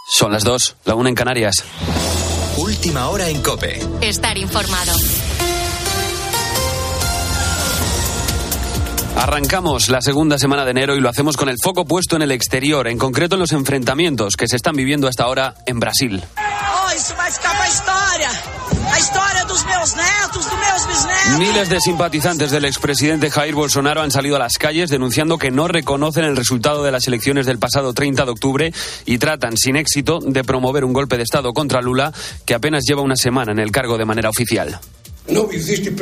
Son las 2, la 1 en Canarias. Última hora en COPE. Estar informado. Arrancamos la segunda semana de enero y lo hacemos con el foco puesto en el exterior, en concreto en los enfrentamientos que se están viviendo hasta ahora en Brasil. Miles de simpatizantes del expresidente Jair Bolsonaro han salido a las calles denunciando que no reconocen el resultado de las elecciones del pasado 30 de octubre y tratan, sin éxito, de promover un golpe de Estado contra Lula, que apenas lleva una semana en el cargo de manera oficial. No existen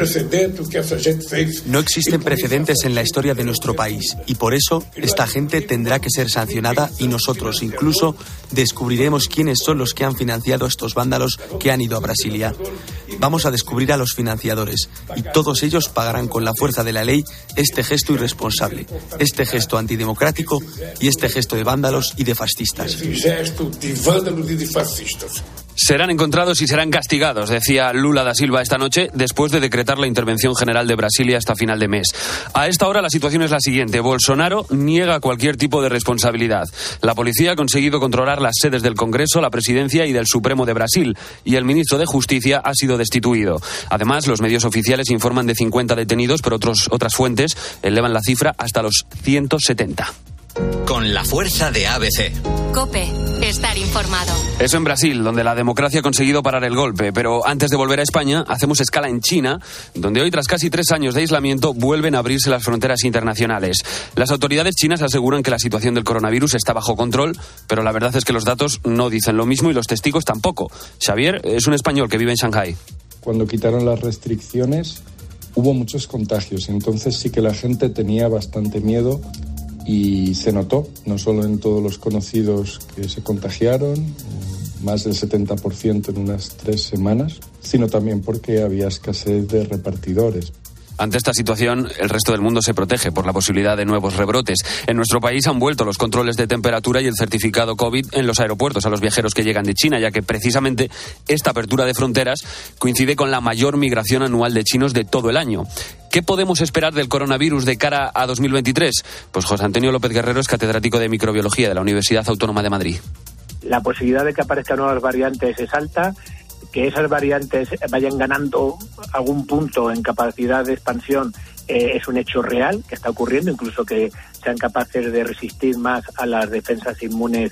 precedentes en la historia de nuestro país y por eso esta gente tendrá que ser sancionada y nosotros incluso descubriremos quiénes son los que han financiado a estos vándalos que han ido a Brasilia. Vamos a descubrir a los financiadores y todos ellos pagarán con la fuerza de la ley este gesto irresponsable, este gesto antidemocrático y este gesto de vándalos y de fascistas. Serán encontrados y serán castigados, decía Lula da Silva esta noche, después de decretar la intervención general de Brasilia hasta final de mes. A esta hora la situación es la siguiente. Bolsonaro niega cualquier tipo de responsabilidad. La policía ha conseguido controlar las sedes del Congreso, la Presidencia y del Supremo de Brasil, y el ministro de Justicia ha sido destituido. Además, los medios oficiales informan de 50 detenidos, pero otras fuentes elevan la cifra hasta los 170. Con la fuerza de ABC. COPE. Estar informado. Eso en Brasil, donde la democracia ha conseguido parar el golpe. Pero antes de volver a España, hacemos escala en China, donde hoy, tras casi 3 años de aislamiento, vuelven a abrirse las fronteras internacionales. Las autoridades chinas aseguran que la situación del coronavirus está bajo control, pero la verdad es que los datos no dicen lo mismo y los testigos tampoco. Xavier es un español que vive en Shanghái. Cuando quitaron las restricciones, hubo muchos contagios. Entonces sí que la gente tenía bastante miedo. Y se notó, no solo en todos los conocidos que se contagiaron, más del 70% en unas 3 semanas, sino también porque había escasez de repartidores. Ante esta situación, el resto del mundo se protege por la posibilidad de nuevos rebrotes. En nuestro país han vuelto los controles de temperatura y el certificado COVID en los aeropuertos a los viajeros que llegan de China, ya que precisamente esta apertura de fronteras coincide con la mayor migración anual de chinos de todo el año. ¿Qué podemos esperar del coronavirus de cara a 2023? Pues José Antonio López Guerrero es catedrático de microbiología de la Universidad Autónoma de Madrid. La posibilidad de que aparezcan nuevas variantes es alta. Que esas variantes vayan ganando algún punto en capacidad de expansión es un hecho real que está ocurriendo, incluso que sean capaces de resistir más a las defensas inmunes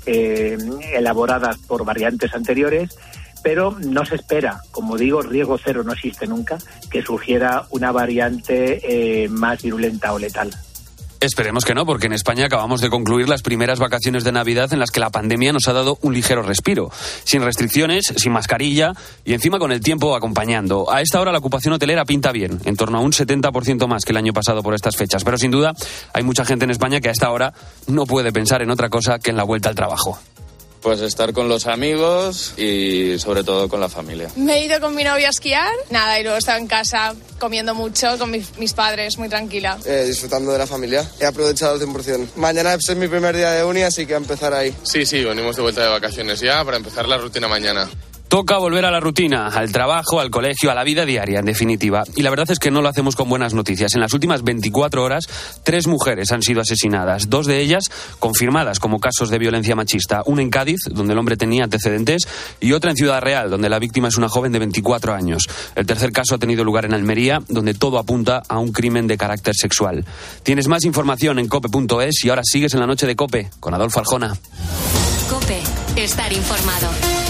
elaboradas por variantes anteriores, pero no se espera, como digo, riesgo cero no existe nunca, que surgiera una variante más virulenta o letal. Esperemos que no, porque en España acabamos de concluir las primeras vacaciones de Navidad en las que la pandemia nos ha dado un ligero respiro. Sin restricciones, sin mascarilla y encima con el tiempo acompañando. A esta hora la ocupación hotelera pinta bien, en torno a un 70% más que el año pasado por estas fechas. Pero sin duda hay mucha gente en España que a esta hora no puede pensar en otra cosa que en la vuelta al trabajo. Pues estar con los amigos y sobre todo con la familia. Me he ido con mi novia a esquiar, nada, y luego he estado en casa comiendo mucho con mis padres, muy tranquila. Disfrutando de la familia, he aprovechado al 100%. Mañana es mi primer día de uni, así que a empezar ahí. Sí, venimos de vuelta de vacaciones ya para empezar la rutina mañana. Toca volver a la rutina, al trabajo, al colegio, a la vida diaria, en definitiva. Y la verdad es que no lo hacemos con buenas noticias. En las últimas 24 horas, 3 mujeres han sido asesinadas. 2 de ellas confirmadas como casos de violencia machista. Una en Cádiz, donde el hombre tenía antecedentes, y otra en Ciudad Real, donde la víctima es una joven de 24 años. El tercer caso ha tenido lugar en Almería, donde todo apunta a un crimen de carácter sexual. Tienes más información en cope.es y ahora sigues en la noche de COPE con Adolfo Arjona. COPE. Estar informado.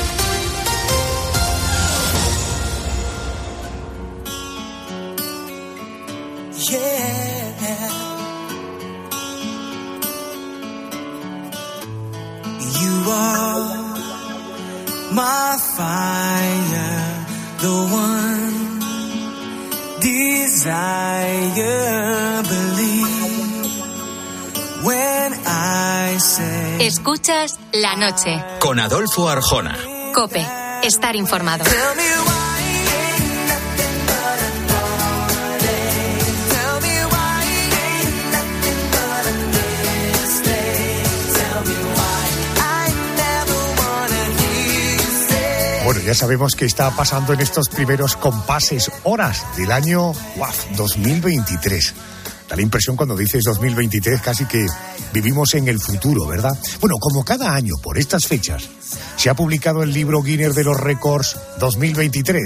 Yeah, you are my fire, the one desire, believe when I say. Escuchas La Noche con Adolfo Arjona. COPE. Estar informado. Bueno, ya sabemos qué está pasando en estos primeros compases, horas del año 2023. Da la impresión cuando dices 2023 casi que vivimos en el futuro, ¿verdad? Bueno, como cada año por estas fechas se ha publicado el libro Guinness de los Récords 2023.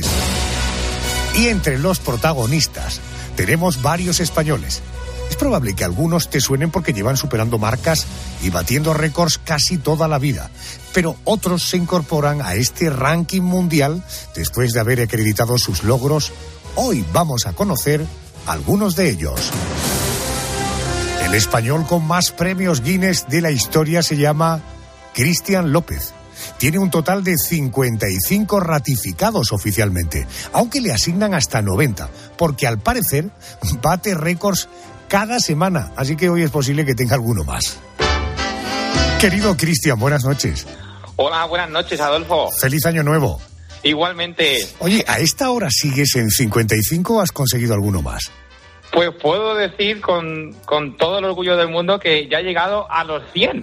Y entre los protagonistas tenemos varios españoles. Es probable que algunos te suenen porque llevan superando marcas y batiendo récords casi toda la vida. Pero otros se incorporan a este ranking mundial después de haber acreditado sus logros. Hoy vamos a conocer algunos de ellos. El español con más premios Guinness de la historia se llama Cristian López. Tiene un total de 55 ratificados oficialmente, aunque le asignan hasta 90, porque al parecer bate récords cada semana, así que hoy es posible que tenga alguno más. Querido Cristian, buenas noches. Hola, buenas noches, Adolfo. Feliz año nuevo. Igualmente. Oye, ¿a esta hora sigues en 55 o has conseguido alguno más? Pues puedo decir con todo el orgullo del mundo que ya he llegado a los 100.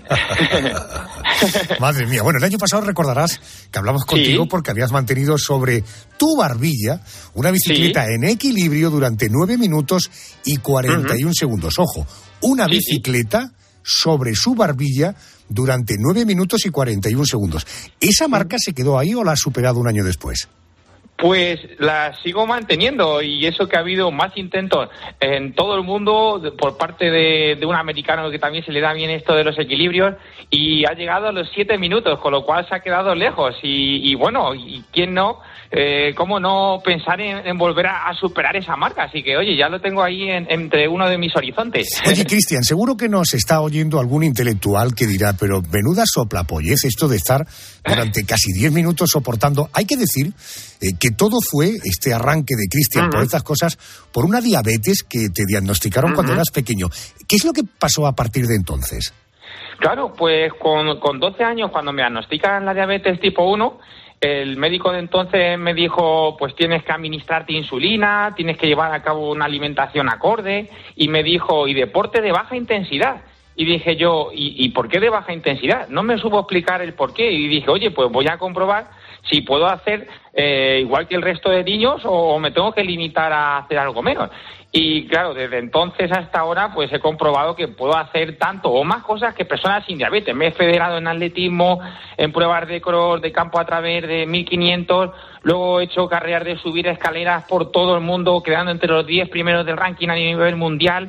Madre mía. Bueno, el año pasado recordarás que hablamos contigo porque habías mantenido sobre tu barbilla una bicicleta en equilibrio durante 9 minutos y 41 segundos. Ojo, una bicicleta sobre su barbilla durante 9 minutos y 41 segundos. ¿Esa marca se quedó ahí o la has superado un año después? Pues la sigo manteniendo, y eso que ha habido más intentos en todo el mundo por parte de un americano que también se le da bien esto de los equilibrios, y ha llegado a los 7 minutos, con lo cual se ha quedado lejos. Y bueno, ¿y quién no? ¿Cómo no pensar en volver a superar esa marca? Así que, oye, ya lo tengo ahí entre uno de mis horizontes. Oye, Cristian, seguro que nos está oyendo algún intelectual que dirá, pero menuda soplapollez esto de estar durante casi 10 minutos soportando. Hay que decir que todo fue este arranque de Cristian por estas cosas por una diabetes que te diagnosticaron cuando eras pequeño. ¿Qué es lo que pasó a partir de entonces? Claro, pues con 12 años, cuando me diagnostican la diabetes tipo 1, el médico de entonces me dijo, pues tienes que administrarte insulina, tienes que llevar a cabo una alimentación acorde, y me dijo, y deporte de baja intensidad. Y dije yo, ¿y por qué de baja intensidad? No me supo explicar el por qué, y dije, oye, pues voy a comprobar si puedo hacer igual que el resto de niños o me tengo que limitar a hacer algo menos. Y claro, desde entonces hasta ahora pues he comprobado que puedo hacer tanto o más cosas que personas sin diabetes. Me he federado en atletismo, en pruebas de cross, de campo a través de 1500, luego he hecho carreras de subir escaleras por todo el mundo, quedando entre los 10 primeros del ranking a nivel mundial.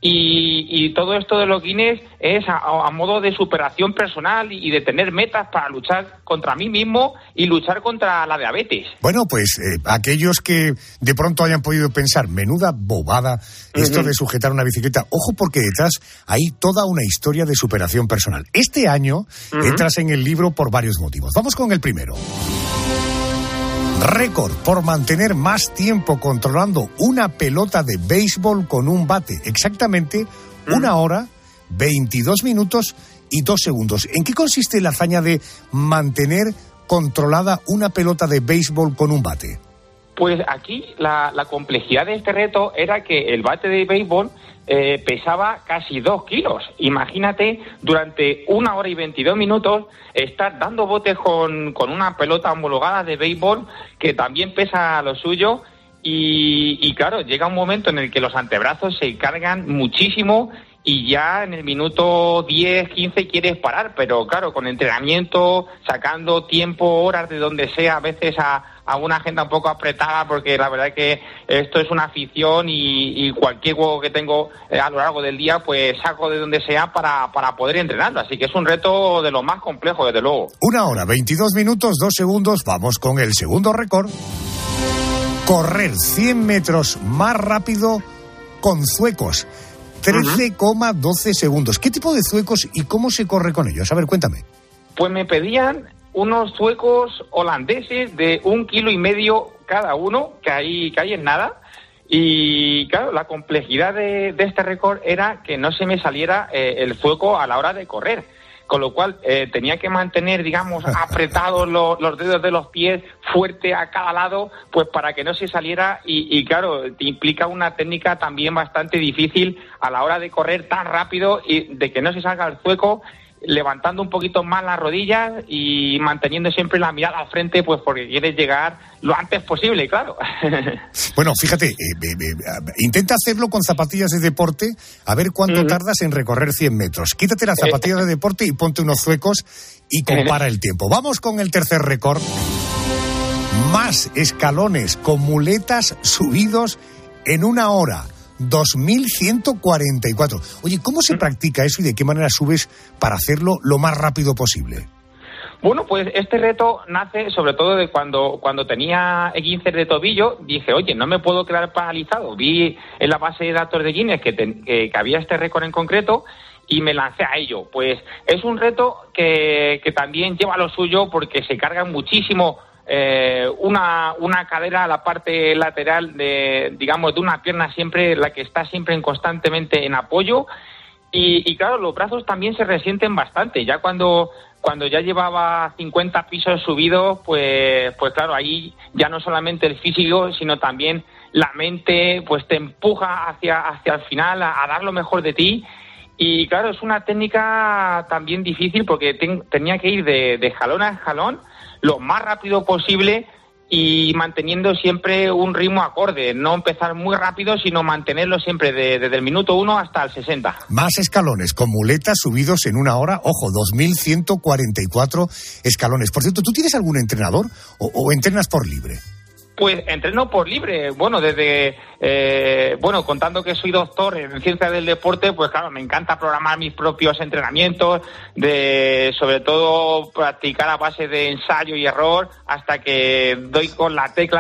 Y todo esto de los Guinness es a modo de superación personal y de tener metas para luchar contra mí mismo y luchar contra la diabetes. Bueno, pues aquellos que de pronto hayan podido pensar, menuda bobada esto de sujetar una bicicleta, ojo, porque detrás hay toda una historia de superación personal. Este año entras en el libro por varios motivos. Vamos con el primero. Récord por mantener más tiempo controlando una pelota de béisbol con un bate. Exactamente 1 hora, 22 minutos y 2 segundos. ¿En qué consiste la hazaña de mantener controlada una pelota de béisbol con un bate? Pues aquí la complejidad de este reto era que el bate de béisbol pesaba casi 2 kilos. Imagínate, durante 1 hora y 22 minutos, estar dando botes con una pelota homologada de béisbol que también pesa lo suyo. Y claro, llega un momento en el que los antebrazos se cargan muchísimo y ya en el minuto 10, 15 quieres parar, pero claro, con entrenamiento, sacando tiempo, horas de donde sea, a veces a una agenda un poco apretada, porque la verdad es que esto es una afición y cualquier juego que tengo a lo largo del día, pues saco de donde sea para poder entrenarlo. Así que es un reto de lo más complejo, desde luego. 1 hora, 22 minutos, 2 segundos. Vamos con el segundo récord. Correr 100 metros más rápido con zuecos. 13,12 segundos. ¿Qué tipo de zuecos y cómo se corre con ellos? A ver, cuéntame. Pues me pedían unos zuecos holandeses de 1,5 kilos cada uno, que ahí es nada. Y claro, la complejidad de este récord era que no se me saliera el zueco a la hora de correr. Con lo cual tenía que mantener, digamos, apretados los dedos de los pies, fuerte a cada lado, pues para que no se saliera. Y claro, te implica una técnica también bastante difícil a la hora de correr tan rápido y de que no se salga el zueco. levantando un poquito más las rodillas y manteniendo siempre la mirada al frente, pues porque quieres llegar lo antes posible, claro. Bueno, fíjate, intenta hacerlo con zapatillas de deporte, a ver cuánto tardas en recorrer 100 metros. Quítate las zapatillas de deporte y ponte unos zuecos y compara el tiempo. Vamos con el tercer récord. Más escalones con muletas subidos en 1 hora. 2.144. Oye, ¿cómo se practica eso y de qué manera subes para hacerlo lo más rápido posible? Bueno, pues este reto nace sobre todo de cuando tenía esguinces de tobillo. Dije, oye, no me puedo quedar paralizado. Vi en la base de datos de Guinness que había este récord en concreto y me lancé a ello. Pues es un reto que también lleva lo suyo porque se carga muchísimo una cadera a la parte lateral de una pierna, siempre la que está siempre constantemente en apoyo y claro, los brazos también se resienten bastante. Ya cuando ya llevaba 50 pisos subidos, pues claro, ahí ya no solamente el físico, sino también la mente pues te empuja hacia el final a dar lo mejor de ti. Y claro, es una técnica también difícil porque tenía que ir de jalón a jalón lo más rápido posible y manteniendo siempre un ritmo acorde, no empezar muy rápido, sino mantenerlo siempre desde el minuto 1 hasta el 60. Más escalones con muletas subidos en 1 hora, ojo, 2.144 escalones. Por cierto, ¿tú tienes algún entrenador o entrenas por libre? Pues entreno por libre, contando que soy doctor en ciencia del deporte, pues claro, me encanta programar mis propios entrenamientos, sobre todo practicar a base de ensayo y error, hasta que doy con la tecla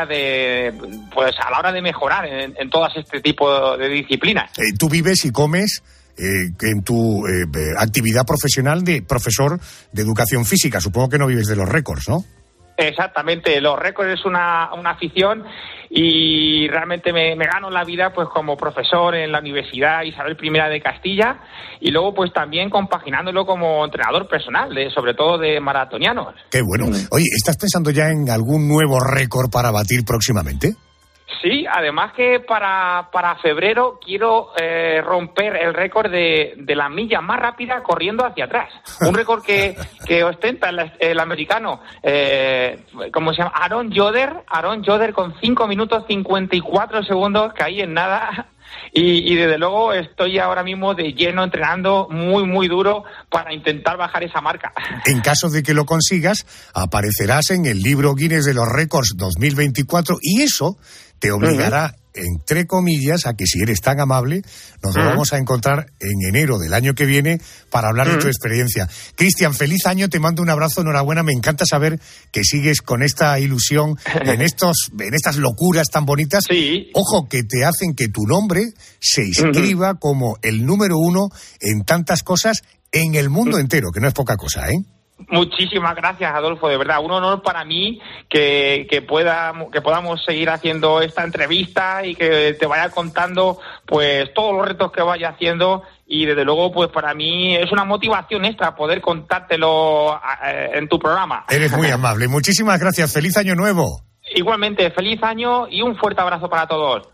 a la hora de mejorar en todas este tipo de disciplinas. Tú vives y comes en tu actividad profesional de profesor de educación física, supongo que no vives de los récords, ¿no? Exactamente, los récords es una afición y realmente me gano la vida pues como profesor en la Universidad Isabel I de Castilla y luego pues también compaginándolo como entrenador personal, sobre todo de maratonianos. Qué bueno. Oye, ¿estás pensando ya en algún nuevo récord para batir próximamente? Sí, además que para febrero quiero romper el récord de la milla más rápida corriendo hacia atrás. Un récord que ostenta el americano, ¿cómo se llama? Aaron Yoder con 5 minutos 54 segundos, que ahí en nada. Y desde luego estoy ahora mismo de lleno entrenando muy, muy duro para intentar bajar esa marca. En caso de que lo consigas, aparecerás en el libro Guinness de los Récords 2024 y eso te obligará, entre comillas, a que si eres tan amable, nos lo vamos a encontrar en enero del año que viene para hablar de tu experiencia. Cristian, feliz año, te mando un abrazo, enhorabuena, me encanta saber que sigues con esta ilusión en estas locuras tan bonitas. Sí. Ojo, que te hacen que tu nombre se inscriba como el número 1 en tantas cosas en el mundo entero, que no es poca cosa, ¿eh? Muchísimas gracias, Adolfo, de verdad, un honor para mí que podamos seguir haciendo esta entrevista y que te vaya contando pues todos los retos que vaya haciendo y desde luego pues para mí es una motivación extra poder contártelo en tu programa. Eres muy amable, muchísimas gracias, feliz año nuevo. Igualmente, feliz año y un fuerte abrazo para todos.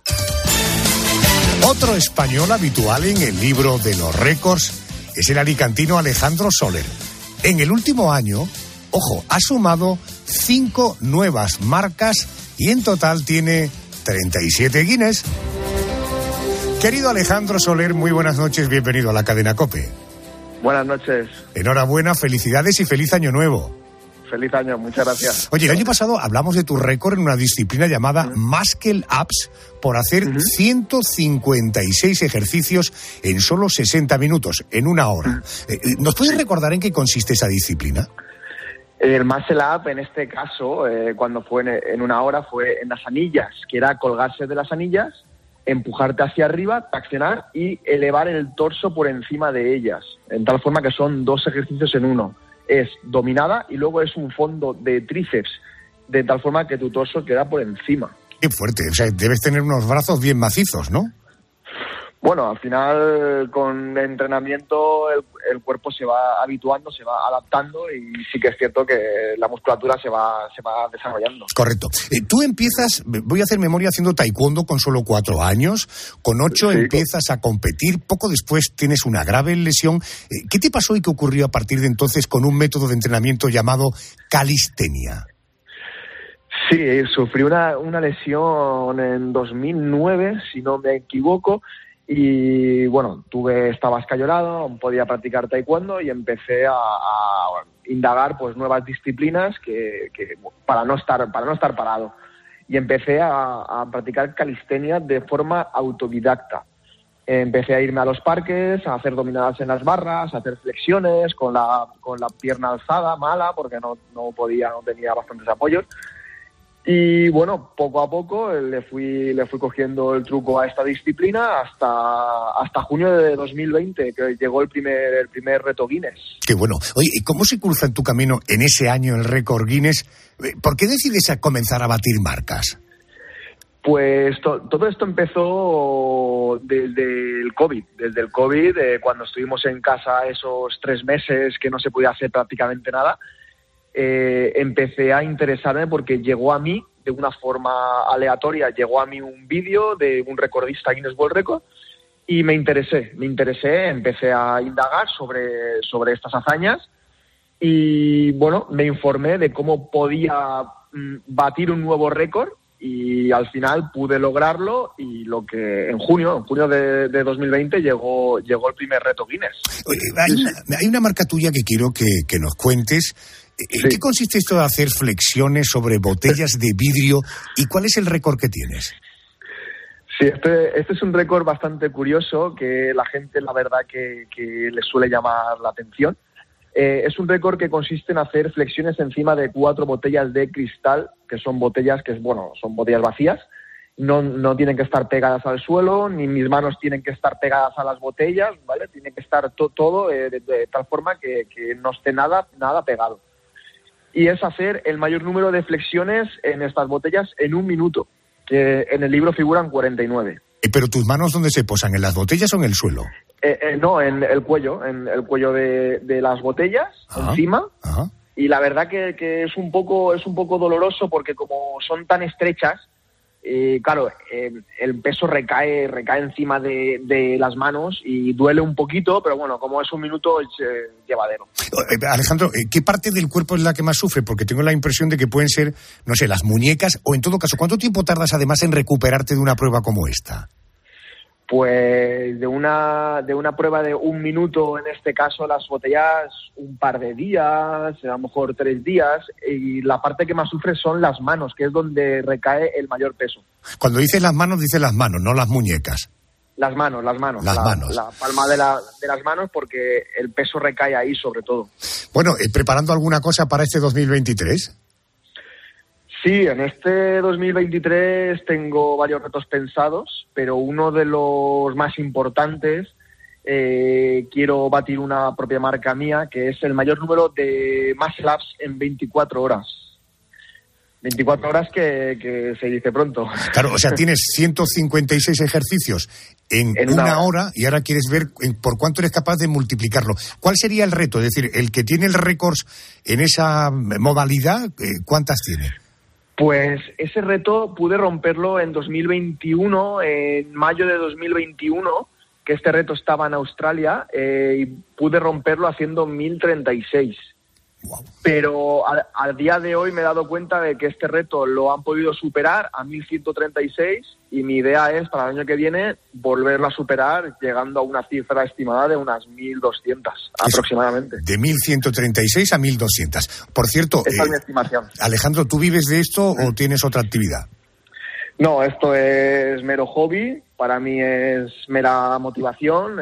Otro español habitual en el libro de los récords es el alicantino Alejandro Soler. En el último año, ojo, ha sumado 5 nuevas marcas y en total tiene 37 Guinness. Querido Alejandro Soler, muy buenas noches, bienvenido a la cadena COPE. Buenas noches. Enhorabuena, felicidades y feliz año nuevo. Feliz año, muchas gracias. Oye, el año pasado hablamos de tu récord en una disciplina llamada Muscle Ups por hacer 156 ejercicios en solo 60 minutos, en 1 hora. ¿Nos puedes recordar en qué consiste esa disciplina? El Muscle Up, en este caso, cuando fue en 1 hora, fue en las anillas, que era colgarse de las anillas, empujarte hacia arriba, traccionar y elevar el torso por encima de ellas, en tal forma que son 2 ejercicios en uno. Es dominada y luego es un fondo de tríceps, de tal forma que tu torso queda por encima. Qué fuerte, o sea, debes tener unos brazos bien macizos, ¿no? Bueno, al final con entrenamiento el cuerpo se va habituando, se va adaptando y sí que es cierto que la musculatura se va desarrollando. Correcto. Tú empiezas, voy a hacer memoria, haciendo taekwondo con solo 4 años, con 8 sí, empiezas a competir, poco después tienes una grave lesión. ¿Qué te pasó y qué ocurrió a partir de entonces con un método de entrenamiento llamado calistenia? Sí, sufrí una lesión en 2009, si no me equivoco. Y bueno, estaba escayolado, podía practicar taekwondo y empecé a indagar pues nuevas disciplinas que para no estar parado. Y empecé a practicar calistenia de forma autodidacta. Empecé a irme a los parques, a hacer dominadas en las barras, a hacer flexiones con la pierna alzada, mala, porque no tenía bastantes apoyos. Y bueno, poco a poco le fui cogiendo el truco a esta disciplina hasta junio de 2020, que llegó el primer reto Guinness. Qué bueno. Oye, ¿y cómo se cruza en tu camino en ese año el récord Guinness? ¿Por qué decides comenzar a batir marcas? Pues todo esto empezó desde el COVID. Desde el COVID, cuando estuvimos en casa esos 3 meses que no se podía hacer prácticamente nada, empecé a interesarme porque llegó a mí de una forma aleatoria, llegó a mí un vídeo de un recordista Guinness World Record y me interesé, empecé a indagar sobre estas hazañas y bueno, me informé de cómo podía batir un nuevo récord y al final pude lograrlo y en junio de 2020 llegó el primer reto Guinness. Oye, hay una marca tuya que quiero que nos cuentes. ¿En qué consiste esto de hacer flexiones sobre botellas de vidrio y cuál es el récord que tienes? Sí, este es un récord bastante curioso que la gente, la verdad, que le suele llamar la atención. Es un récord que consiste en hacer flexiones encima de 4 botellas de cristal, que son botellas son botellas vacías. No tienen que estar pegadas al suelo, ni mis manos tienen que estar pegadas a las botellas, ¿vale? Tiene que estar todo de tal forma que no esté nada pegado. Y es hacer el mayor número de flexiones en estas botellas en 1 minuto, que en el libro figuran 49. ¿Pero tus manos dónde se posan? ¿En las botellas o en el suelo? No, en el cuello de las botellas, encima. Ajá. Y la verdad que es un poco doloroso porque como son tan estrechas, claro, el peso recae encima de las manos y duele un poquito, pero bueno, como es 1 minuto es llevadero. Alejandro, ¿qué parte del cuerpo es la que más sufre? Porque tengo la impresión de que pueden ser, no sé, las muñecas o en todo caso, ¿cuánto tiempo tardas además en recuperarte de una prueba como esta? Pues de una prueba de 1 minuto, en este caso las botellas, un par de días, a lo mejor 3 días, y la parte que más sufre son las manos, que es donde recae el mayor peso. Cuando dices las manos, no las muñecas. Las manos. La palma de las manos, porque el peso recae ahí sobre todo. Bueno, ¿preparando alguna cosa para este 2023? Sí, en este 2023 tengo varios retos pensados, pero uno de los más importantes, quiero batir una propia marca mía, que es el mayor número de muscle ups en 24 horas. 24 horas que se dice pronto. Claro, o sea, tienes 156 ejercicios en una hora y ahora quieres ver por cuánto eres capaz de multiplicarlo. ¿Cuál sería el reto? Es decir, el que tiene el récord en esa modalidad, ¿cuántas tiene? Pues ese reto pude romperlo en 2021, en mayo de 2021, que este reto estaba en Australia, y pude romperlo haciendo 1036. Wow. Pero al día de hoy me he dado cuenta de que este reto lo han podido superar a 1136 y mi idea es para el año que viene volverlo a superar llegando a una cifra estimada de unas 1200 aproximadamente. De 1136 a 1200. Por cierto, esa es mi estimación. Alejandro, ¿tú vives de esto o tienes otra actividad? No, esto es mero hobby, para mí es mera motivación.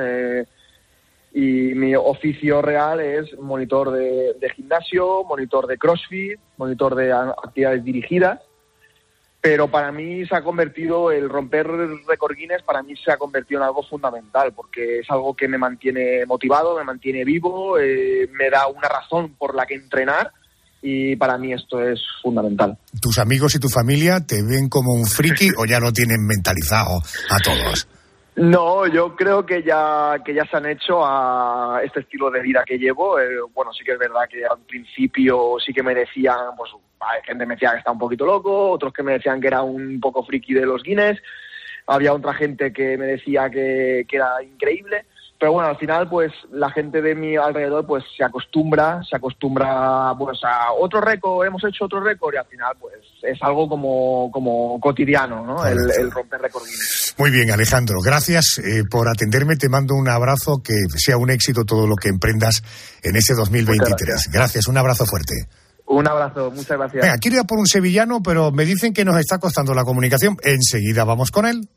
Y mi oficio real es monitor de gimnasio, monitor de CrossFit, monitor de actividades dirigidas, pero para mí se ha convertido, el romper récord Guinness para mí se ha convertido en algo fundamental, porque es algo que me mantiene motivado, me mantiene vivo, me da una razón por la que entrenar y para mí esto es fundamental. ¿Tus amigos y tu familia te ven como un friki o ya lo tienen mentalizado a todos? No, yo creo que ya se han hecho a este estilo de vida que llevo. Bueno, sí que es verdad que al principio sí que me decían, pues hay gente que me decía que estaba un poquito loco, otros que me decían que era un poco friki de los Guinness, había otra gente que me decía que era increíble. Pero bueno, al final, pues la gente de mi alrededor pues se acostumbra pues a otro récord, hemos hecho otro récord y al final pues es algo como cotidiano, ¿no? El romper récord Guinness. Muy bien, Alejandro, gracias por atenderme, te mando un abrazo, que sea un éxito todo lo que emprendas en este 2023. Gracias, un abrazo fuerte. Un abrazo, muchas gracias. Venga, quiero ir a por un sevillano, pero me dicen que nos está costando la comunicación. Enseguida vamos con él.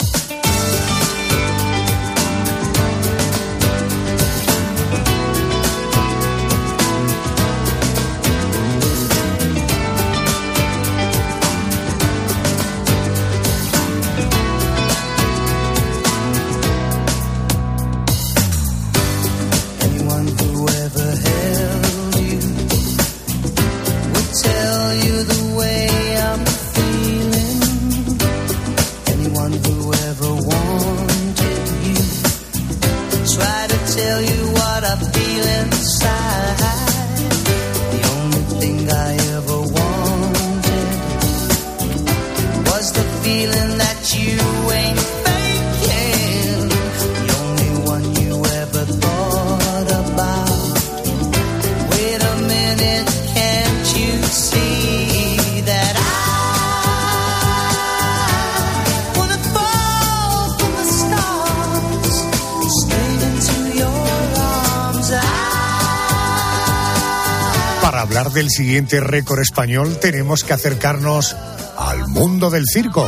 Para hablar del siguiente récord español tenemos que acercarnos al mundo del circo.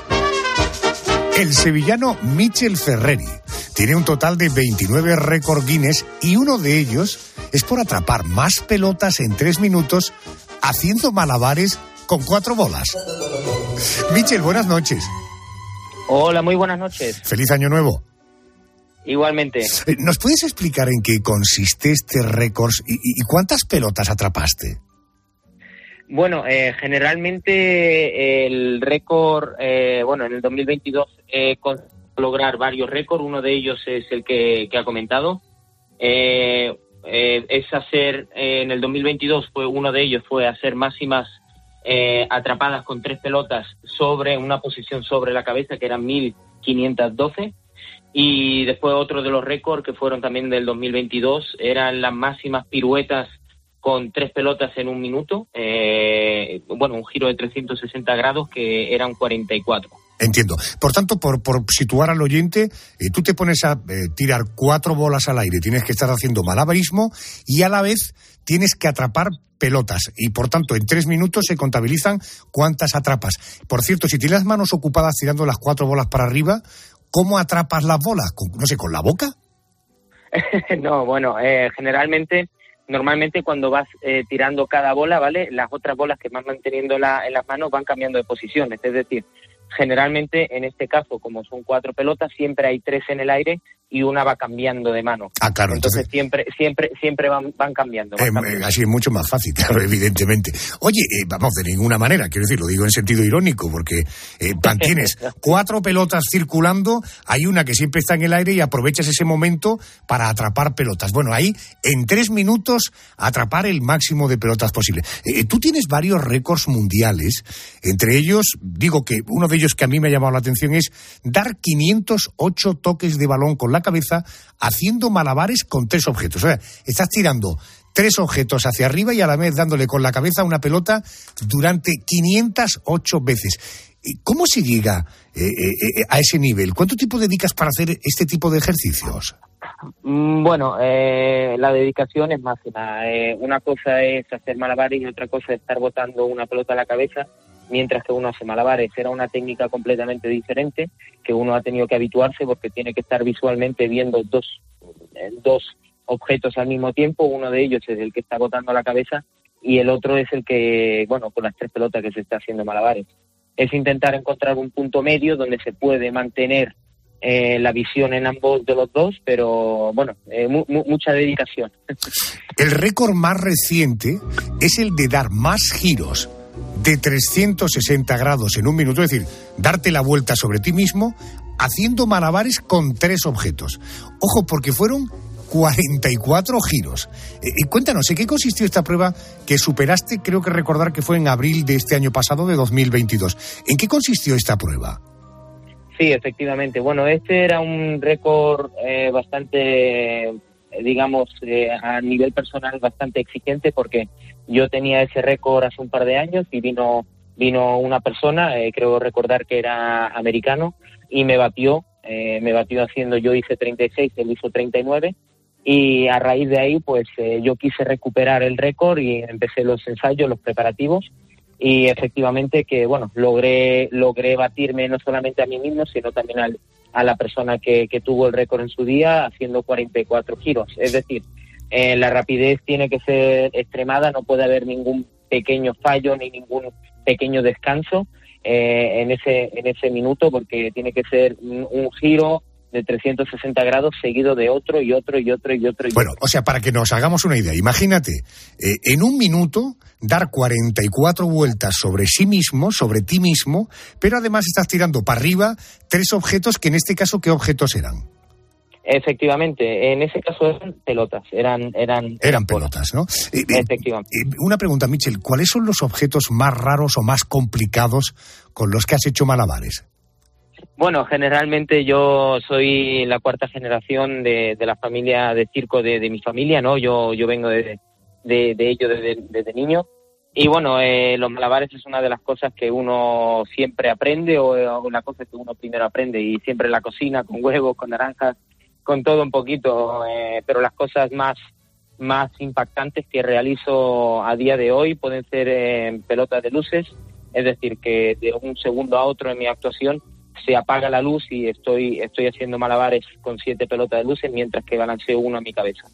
El sevillano Michel Ferreri tiene un total de 29 récord Guinness y uno de ellos es por atrapar más pelotas en 3 minutos haciendo malabares con 4 bolas. Michel, buenas noches. Hola, muy buenas noches. Feliz año nuevo. Igualmente. ¿Nos puedes explicar en qué consiste este récord y cuántas pelotas atrapaste? Bueno, generalmente el récord, en el 2022 he conseguido lograr varios récords. Uno de ellos es el que ha comentado. Es hacer, en el 2022 uno de ellos fue hacer máximas atrapadas con 3 pelotas sobre una posición sobre la cabeza, que eran 1512. Y después otro de los récords que fueron también del 2022 eran las máximas piruetas con 3 pelotas en 1 minuto, un giro de 360 grados que eran 44. Entiendo. Por tanto, por situar al oyente, tú te pones a tirar 4 bolas al aire, tienes que estar haciendo malabarismo y a la vez tienes que atrapar pelotas y por tanto en 3 minutos se contabilizan cuántas atrapas. Por cierto, si tienes las manos ocupadas tirando las 4 bolas para arriba, ¿cómo atrapas las bolas? ¿Con la boca? No, normalmente cuando vas tirando cada bola, ¿vale? Las otras bolas que vas manteniendo en las manos van cambiando de posiciones. Es decir, generalmente en este caso, como son 4 pelotas, siempre hay 3 en el aire y una va cambiando de mano. Ah, claro. Entonces siempre van cambiando. Así es mucho más fácil, claro, evidentemente. Oye, vamos, de ninguna manera, quiero decir, lo digo en sentido irónico, porque tienes 4 pelotas circulando, hay una que siempre está en el aire y aprovechas ese momento para atrapar pelotas. Bueno, ahí en 3 minutos atrapar el máximo de pelotas posible. Tú tienes varios récords mundiales, entre ellos, digo que uno de ellos que a mí me ha llamado la atención es dar 508 toques de balón con la cabeza haciendo malabares con 3 objetos. O sea, estás tirando 3 objetos hacia arriba y a la vez dándole con la cabeza una pelota durante 508 veces. ¿Cómo se llega a ese nivel? ¿Cuánto tiempo dedicas para hacer este tipo de ejercicios? Bueno, la dedicación es máxima. Una cosa es hacer malabares y otra cosa es estar botando una pelota a la cabeza mientras que uno hace malabares. Era una técnica completamente diferente que uno ha tenido que habituarse porque tiene que estar visualmente viendo dos objetos al mismo tiempo. Uno de ellos es el que está botando a la cabeza y el otro es el que, con las 3 pelotas que se está haciendo malabares. Es intentar encontrar un punto medio donde se puede mantener la visión en ambos de los dos, pero mucha dedicación. El récord más reciente es el de dar más giros de 360 grados en 1 minuto, es decir, darte la vuelta sobre ti mismo haciendo malabares con 3 objetos. Ojo, porque fueron 44 giros. Cuéntanos, ¿en qué consistió esta prueba que superaste? Creo que recordar que fue en abril de este año pasado, de 2022. ¿En qué consistió esta prueba? Sí, efectivamente. Bueno, este era un récord bastante, digamos, a nivel personal bastante exigente, porque yo tenía ese récord hace un par de años y vino una persona, creo recordar que era americano, y me batió haciendo, yo hice 36, él hizo 39, y a raíz de ahí pues yo quise recuperar el récord y empecé los ensayos, los preparativos, y efectivamente que bueno, logré batirme no solamente a mí mismo, sino también a la persona que tuvo el récord en su día, haciendo 44 giros. Es decir, la rapidez tiene que ser extremada, no puede haber ningún pequeño fallo ni ningún pequeño descanso en ese minuto, porque tiene que ser un giro de 360 grados seguido de otro y otro y otro y otro. Bueno, o sea, para que nos hagamos una idea, imagínate, en un minuto dar 44 vueltas sobre sí mismo, sobre ti mismo, pero además estás tirando para arriba 3 objetos, que en este caso, ¿qué objetos eran? Efectivamente, en ese caso eran pelotas, eran pelotas, ¿no? Efectivamente. Una pregunta, Michel, ¿cuáles son los objetos más raros o más complicados con los que has hecho malabares? Bueno, generalmente yo soy la 4ª generación de la familia de circo de mi familia, ¿no? Yo vengo de ello desde niño. Y bueno, los malabares es una de las cosas que uno siempre aprende, o la cosa que uno primero aprende, y siempre en la cocina, con huevos, con naranjas, con todo un poquito, pero las cosas más impactantes que realizo a día de hoy pueden ser pelotas de luces, es decir, que de un segundo a otro en mi actuación se apaga la luz y estoy haciendo malabares con 7 pelotas de luces mientras que balanceo uno a mi cabeza.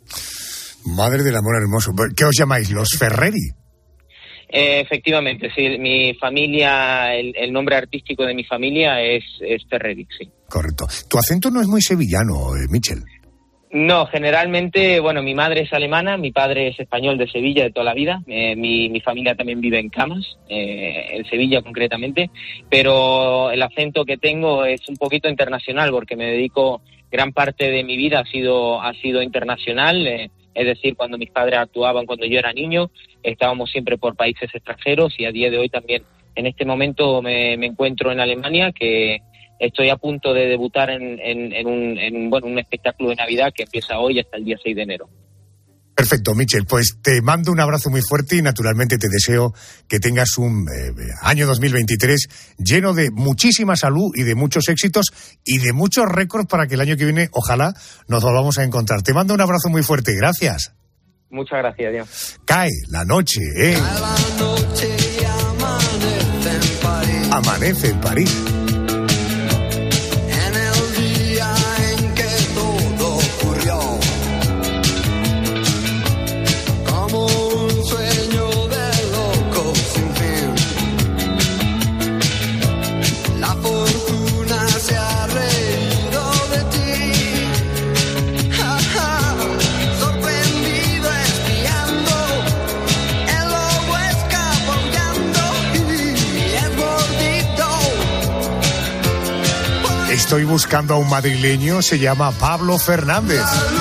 Madre del amor hermoso. ¿Qué os llamáis? ¿Los Ferreri? Efectivamente, sí. Mi familia, el nombre artístico de mi familia es Ferreri, sí. Correcto. Tu acento no es muy sevillano, Michel. No, generalmente, bueno, mi madre es alemana, mi padre es español de Sevilla de toda la vida, mi familia también vive en Camas, en Sevilla concretamente, pero el acento que tengo es un poquito internacional, porque me dedico, gran parte de mi vida ha sido internacional, es decir, cuando mis padres actuaban cuando yo era niño, estábamos siempre por países extranjeros, y a día de hoy también, en este momento me encuentro en Alemania, que estoy a punto de debutar en un espectáculo de Navidad que empieza hoy hasta el día 6 de enero. Perfecto, Michel. Pues te mando un abrazo muy fuerte y naturalmente te deseo que tengas un año 2023 lleno de muchísima salud y de muchos éxitos y de muchos récords, para que el año que viene, ojalá, nos volvamos a encontrar. Te mando un abrazo muy fuerte. Gracias. Muchas gracias, Dios. Cae la noche, ¿eh? Amanece en París. Estoy buscando a un madrileño, se llama Pablo Fernández.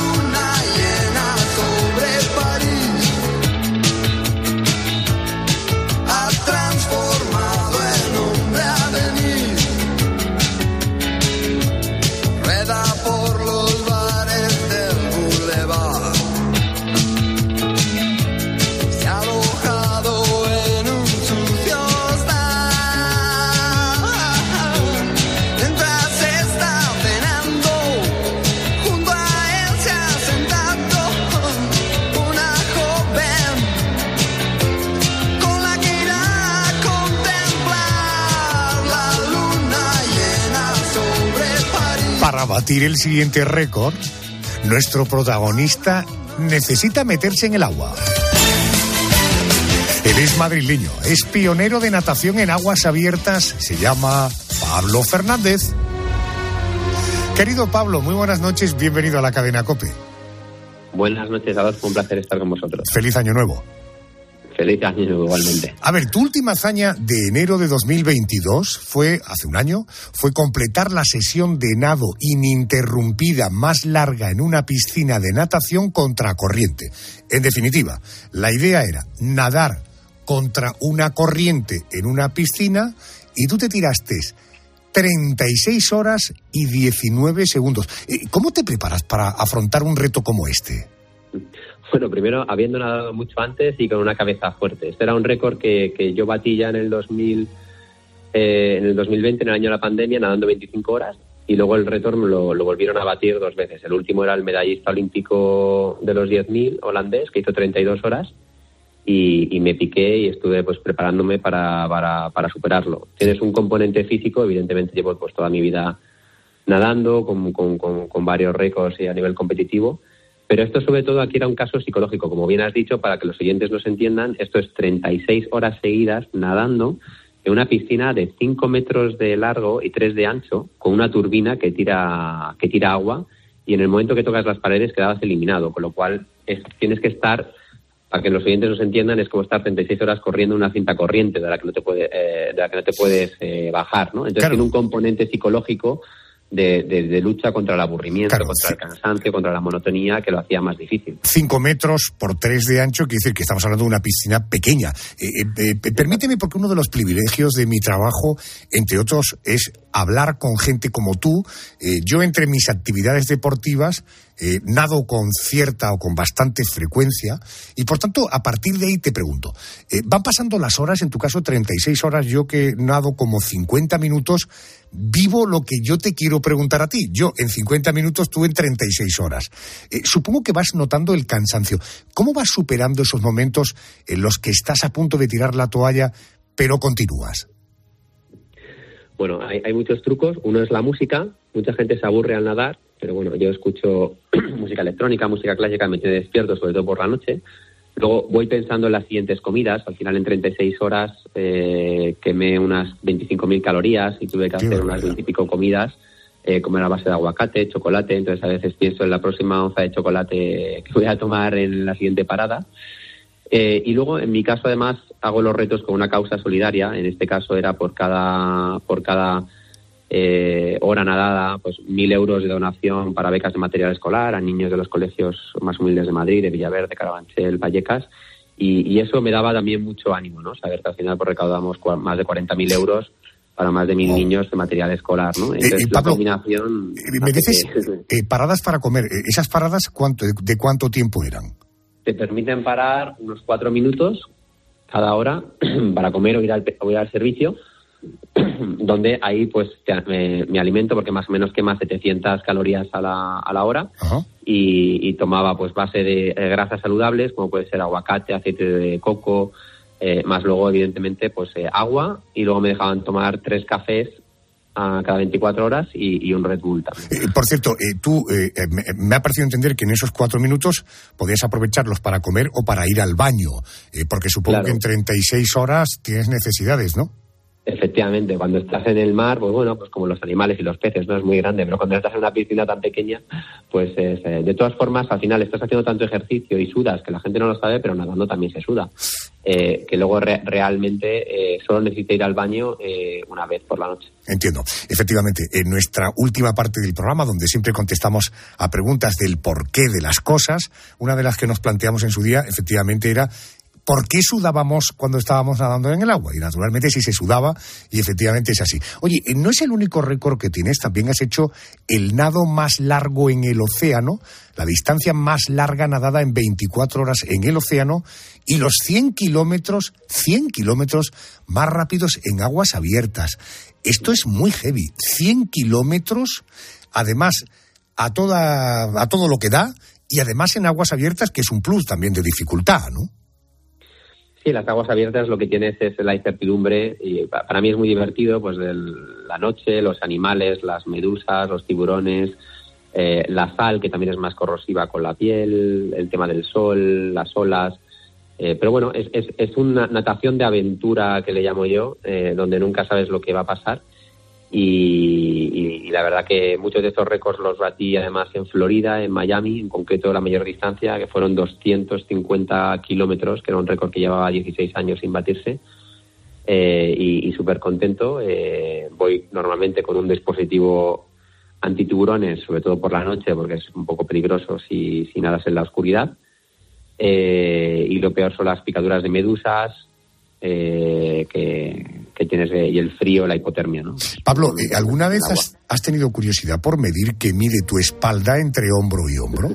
Para batir el siguiente récord, nuestro protagonista necesita meterse en el agua. Él es madrileño, es pionero de natación en aguas abiertas, se llama Pablo Fernández. Querido Pablo, muy buenas noches, bienvenido a la cadena COPE. Buenas noches, Adolfo, un placer estar con vosotros. Feliz año nuevo. Feliz año igualmente. A ver, tu última hazaña de enero de 2022 fue, hace un año, fue completar la sesión de nado ininterrumpida más larga en una piscina de natación contracorriente. En definitiva, la idea era nadar contra una corriente en una piscina y tú te tiraste 36 horas y 19 segundos. ¿Cómo te preparas para afrontar un reto como este? Bueno, primero, habiendo nadado mucho antes y con una cabeza fuerte. Este era un récord que yo batí ya en el 2020, en el año de la pandemia, nadando 25 horas. Y luego el récord lo volvieron a batir 2 veces. El último era el medallista olímpico de los 10.000 holandés, que hizo 32 horas. Y me piqué y estuve pues preparándome para superarlo. Tienes un componente físico, evidentemente llevo pues toda mi vida nadando con varios récords y a nivel competitivo. Pero esto sobre todo aquí era un caso psicológico, como bien has dicho, para que los oyentes nos entiendan, esto es 36 horas seguidas nadando en una piscina de 5 metros de largo y 3 de ancho, con una turbina que tira agua, y en el momento que tocas las paredes quedabas eliminado, con lo cual tienes que estar, para que los oyentes nos entiendan, es como estar 36 horas corriendo una cinta corriente de la que no te puedes bajar, ¿no? Entonces claro, tiene un componente psicológico de lucha contra el aburrimiento, claro, contra el cansancio, contra la monotonía, que lo hacía más difícil. 5 metros por 3 de ancho, quiere decir que estamos hablando de una piscina pequeña. Permíteme, porque uno de los privilegios de mi trabajo, entre otros, es hablar con gente como tú. Yo, entre mis actividades deportivas, nado con cierta o con bastante frecuencia, y por tanto, a partir de ahí te pregunto, van pasando las horas, en tu caso 36 horas, yo que nado como 50 minutos, vivo lo que yo te quiero preguntar a ti. Yo en 50 minutos, tú en 36 horas. Supongo que vas notando el cansancio. ¿Cómo vas superando esos momentos en los que estás a punto de tirar la toalla, pero continúas? Bueno, hay muchos trucos. Uno es la música. Mucha gente se aburre al nadar, pero bueno, yo escucho música electrónica, música clásica, me tiene despierto, sobre todo por la noche. Luego voy pensando en las siguientes comidas. Al final, en 36 horas quemé unas 25.000 calorías y tuve que hacer unas 20 y pico comidas, comer a base de aguacate, chocolate. Entonces, a veces pienso en la próxima onza de chocolate que voy a tomar en la siguiente parada. Y luego, en mi caso, además, hago los retos con una causa solidaria. En este caso era por cada hora nadada, pues 1.000 euros de donación para becas de material escolar a niños de los colegios más humildes de Madrid, de Villaverde, Carabanchel, Vallecas, y eso me daba también mucho ánimo, ¿no? Saber que al final pues recaudamos más de 40.000 euros para más de 1.000 niños de material escolar, ¿no? Entonces, Pablo, la combinación... me dices paradas para comer. ¿Esas paradas de cuánto tiempo eran? Te permiten parar unos 4 minutos cada hora para comer o ir al servicio, donde ahí pues me alimento, porque más o menos quema 700 calorías a la hora. Uh-huh. y tomaba pues base de grasas saludables, como puede ser aguacate, aceite de coco, más luego evidentemente pues agua, y luego me dejaban tomar 3 cafés cada 24 horas y un Red Bull también. Por cierto, tú me ha parecido entender que en esos 4 minutos podías aprovecharlos para comer o para ir al baño, porque supongo que en 36 horas tienes necesidades, ¿no? Efectivamente, cuando estás en el mar, pues bueno, pues como los animales y los peces, no es muy grande, pero cuando estás en una piscina tan pequeña, pues de todas formas, al final estás haciendo tanto ejercicio y sudas, que la gente no lo sabe, pero nadando también se suda, que luego realmente solo necesita ir al baño una vez por la noche. Entiendo. Efectivamente, en nuestra última parte del programa, donde siempre contestamos a preguntas del porqué de las cosas, una de las que nos planteamos en su día, efectivamente, era ¿por qué sudábamos cuando estábamos nadando en el agua? Y naturalmente sí se sudaba, y efectivamente es así. Oye, no es el único récord que tienes, también has hecho el nado más largo en el océano, la distancia más larga nadada en 24 horas en el océano, y los 100 kilómetros más rápidos en aguas abiertas. Esto es muy heavy. 100 kilómetros, además, a todo lo que da, y además en aguas abiertas, que es un plus también de dificultad, ¿no? Sí, las aguas abiertas lo que tienes es la incertidumbre, y para mí es muy divertido, pues de la noche, los animales, las medusas, los tiburones, la sal, que también es más corrosiva con la piel, el tema del sol, las olas, pero bueno, es una natación de aventura que le llamo yo, donde nunca sabes lo que va a pasar, y la verdad que muchos de estos récords los batí además en Florida, en Miami, en concreto la mayor distancia, que fueron 250 kilómetros, que era un récord que llevaba 16 años sin batirse, y súper contento. Voy normalmente con un dispositivo antitiburones, sobre todo por la noche, porque es un poco peligroso si nadas en la oscuridad, y lo peor son las picaduras de medusas, que tienes, y el frío, la hipotermia, ¿no? Pablo, ¿alguna vez has tenido curiosidad por medir qué mide tu espalda entre hombro y hombro?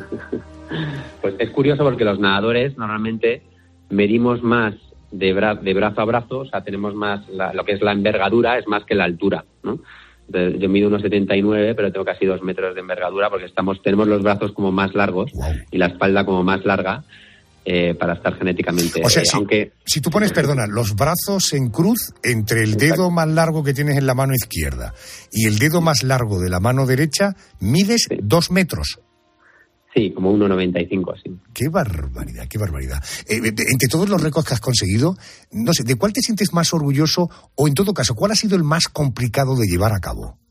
Pues es curioso porque los nadadores normalmente medimos más de brazo a brazo, o sea, tenemos más lo que es la envergadura, es más que la altura, ¿no? Entonces, yo mido 1,79, pero tengo casi 2 metros de envergadura porque tenemos los brazos como más largos y la espalda como más larga. Para estar genéticamente... O sea, si tú pones, perdona, los brazos en cruz entre el dedo más largo que tienes en la mano izquierda y el dedo más largo de la mano derecha, mides 2 metros. Sí, como 1,95 así. ¡Qué barbaridad, qué barbaridad! Entre todos los récords que has conseguido, no sé, ¿de cuál te sientes más orgulloso? O en todo caso, ¿cuál ha sido el más complicado de llevar a cabo?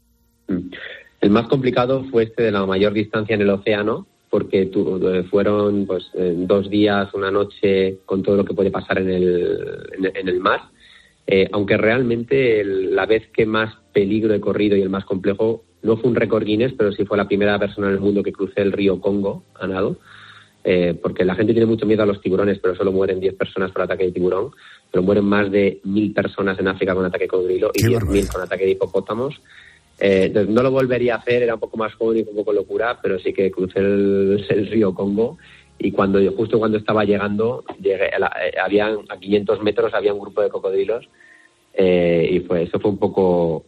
El más complicado fue este de la mayor distancia en el océano, porque fueron 2 días, una noche, con todo lo que puede pasar en el mar. Aunque realmente la vez que más peligro he corrido y el más complejo no fue un récord Guinness, pero sí fue la primera persona en el mundo que crucé el río Congo a nado, porque la gente tiene mucho miedo a los tiburones, pero solo mueren 10 personas por ataque de tiburón, pero mueren más de 1.000 personas en África con ataque de cocodrilo y 10.000 con ataque de hipopótamos. Entonces no lo volvería a hacer, era un poco más joven y un poco locura, pero sí que crucé el río Congo, y justo cuando estaba llegando, habían a 500 metros había un grupo de cocodrilos, y eso fue un poco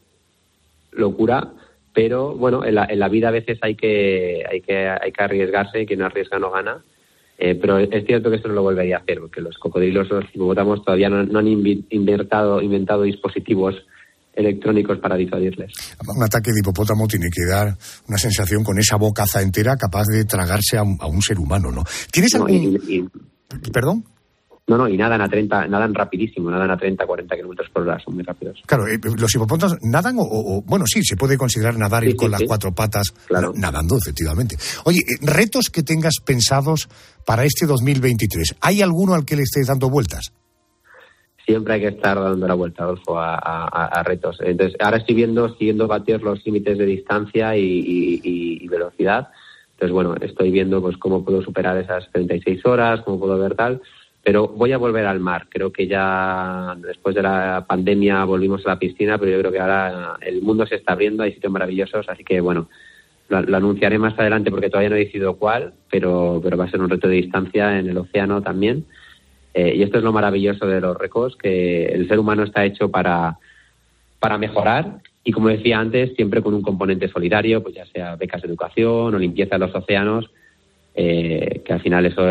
locura, pero bueno, en la vida a veces hay que arriesgarse, quien arriesga no gana. Pero es cierto que esto no lo volvería a hacer, porque los cocodrilos, los hipopótamos todavía no han inventado dispositivos electrónicos para disuadirles. Un ataque de hipopótamo tiene que dar una sensación con esa bocaza entera capaz de tragarse a un ser humano, ¿no? ¿Tienes algún...? ¿Perdón? No, y nadan rapidísimo, nadan a 30, 40 kilómetros por hora, son muy rápidos. Claro, los hipopótamos nadan bueno, sí, se puede considerar nadar ir con las 4 patas, claro, nadando, efectivamente. Oye, retos que tengas pensados para este 2023, ¿hay alguno al que le estés dando vueltas? Siempre hay que estar dando la vuelta, Adolfo, a retos. Entonces, ahora estoy siguiendo batir los límites de distancia y velocidad. Entonces, bueno, estoy viendo pues cómo puedo superar esas 36 horas, cómo puedo ver tal. Pero voy a volver al mar. Creo que ya después de la pandemia volvimos a la piscina, pero yo creo que ahora el mundo se está abriendo, hay sitios maravillosos, así que bueno, lo anunciaré más adelante porque todavía no he decidido cuál, pero va a ser un reto de distancia en el océano también. Y esto es lo maravilloso de los récords, que el ser humano está hecho para mejorar, y como decía antes, siempre con un componente solidario, pues ya sea becas de educación o limpieza de los océanos, que al final eso...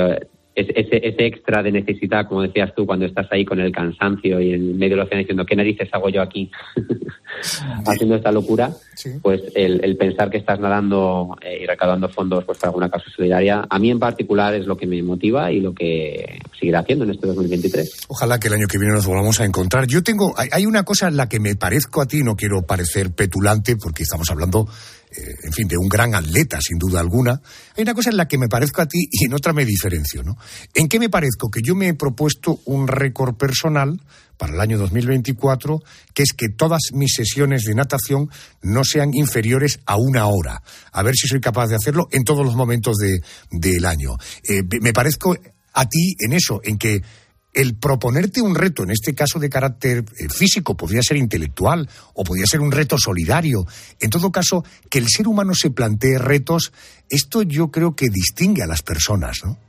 Ese extra de necesidad, como decías tú, cuando estás ahí con el cansancio y en medio del océano diciendo ¿qué narices hago yo aquí? Haciendo esta locura, sí. Pues el pensar que estás nadando y recaudando fondos pues para alguna causa solidaria, a mí en particular es lo que me motiva y lo que seguiré haciendo en este 2023. Ojalá que el año que viene nos volvamos a encontrar. Hay una cosa en la que me parezco a ti, no quiero parecer petulante porque estamos hablando... en fin, de un gran atleta, sin duda alguna. Hay una cosa en la que me parezco a ti y en otra me diferencio, ¿no? ¿En qué me parezco? Que yo me he propuesto un récord personal para el año 2024, que es que todas mis sesiones de natación no sean inferiores a 1 hora. A ver si soy capaz de hacerlo en todos los momentos del año. Me parezco a ti en eso, en que el proponerte un reto, en este caso de carácter físico, podría ser intelectual o podría ser un reto solidario. En todo caso, que el ser humano se plantee retos, esto yo creo que distingue a las personas, ¿no?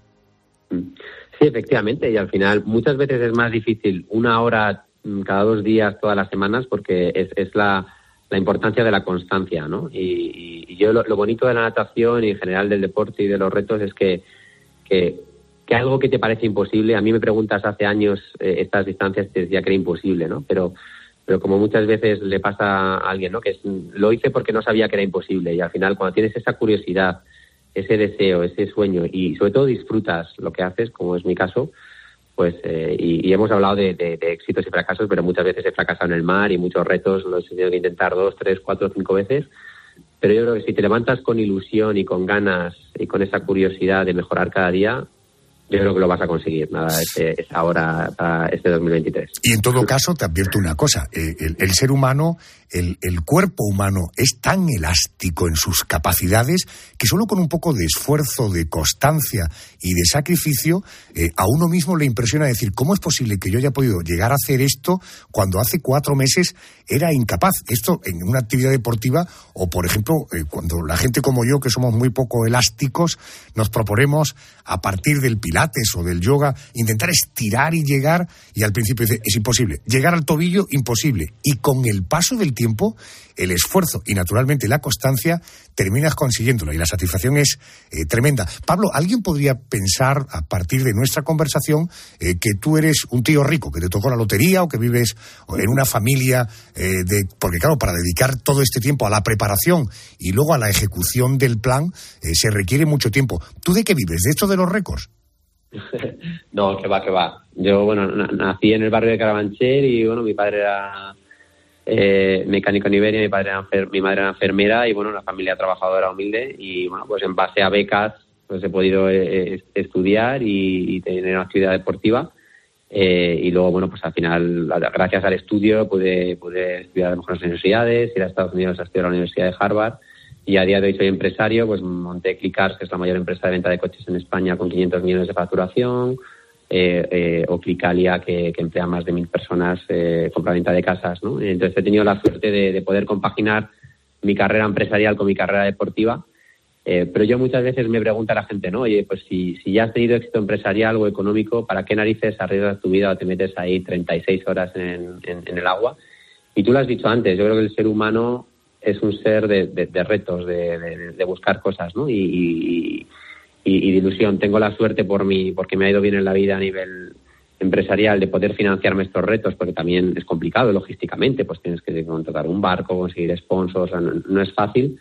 Sí, efectivamente, y al final muchas veces es más difícil 1 hora cada 2 días, todas las semanas, porque es la importancia de la constancia, ¿no? Y yo lo bonito de la natación y en general del deporte y de los retos es que algo que te parece imposible, a mí me preguntas hace años estas distancias, te decía que era imposible, ¿no? Pero como muchas veces le pasa a alguien, ¿no? Que lo hice porque no sabía que era imposible, y al final cuando tienes esa curiosidad, ese deseo, ese sueño y sobre todo disfrutas lo que haces, como es mi caso, pues y hemos hablado de éxitos y fracasos, pero muchas veces he fracasado en el mar y muchos retos los he tenido que intentar 2, 3, 4, 5 veces. Pero yo creo que si te levantas con ilusión y con ganas y con esa curiosidad de mejorar cada día, yo creo que lo vas a conseguir, es ahora, para este 2023. Y en todo caso, te advierto una cosa, el ser humano, el cuerpo humano es tan elástico en sus capacidades que solo con un poco de esfuerzo, de constancia y de sacrificio, a uno mismo le impresiona decir, ¿cómo es posible que yo haya podido llegar a hacer esto cuando hace 4 meses era incapaz? Esto en una actividad deportiva o, por ejemplo, cuando la gente como yo, que somos muy poco elásticos, nos proponemos a partir del pilates o del yoga, intentar estirar y llegar, y al principio dice, es imposible. Llegar al tobillo, imposible. Y con el paso del tiempo, el esfuerzo y naturalmente la constancia, terminas consiguiéndolo y la satisfacción es tremenda. Pablo, ¿alguien podría pensar, a partir de nuestra conversación, que tú eres un tío rico, que te tocó la lotería o que vives en una familia porque claro, para dedicar todo este tiempo a la preparación y luego a la ejecución del plan, se requiere mucho tiempo. ¿Tú de qué vives? ¿De esto de los récords? No, que va. Yo, nací en el barrio de Carabanchel y, mi padre era mecánico en Iberia, mi madre era enfermera y, la familia trabajadora humilde y, pues en base a becas, pues he podido estudiar y tener una actividad deportiva y luego, pues al final, gracias al estudio, pude estudiar en mejores universidades, ir a Estados Unidos a estudiar a la Universidad de Harvard. Y a día de hoy soy empresario, pues monté Clicars, que es la mayor empresa de venta de coches en España con 500 millones de facturación, o Clicalia, que emplea más de 1.000 personas con la venta de casas, ¿no? Entonces he tenido la suerte de poder compaginar mi carrera empresarial con mi carrera deportiva, pero yo muchas veces me pregunta a la gente, ¿no? Oye, pues si ya has tenido éxito empresarial o económico, ¿para qué narices arriesgas tu vida o te metes ahí 36 horas en el agua? Y tú lo has dicho antes, yo creo que el ser humano es un ser de retos, de buscar cosas, ¿no? Y de ilusión. Tengo la suerte porque me ha ido bien en la vida a nivel empresarial de poder financiarme estos retos, porque también es complicado logísticamente, pues tienes que contratar un barco, conseguir sponsors, no es fácil,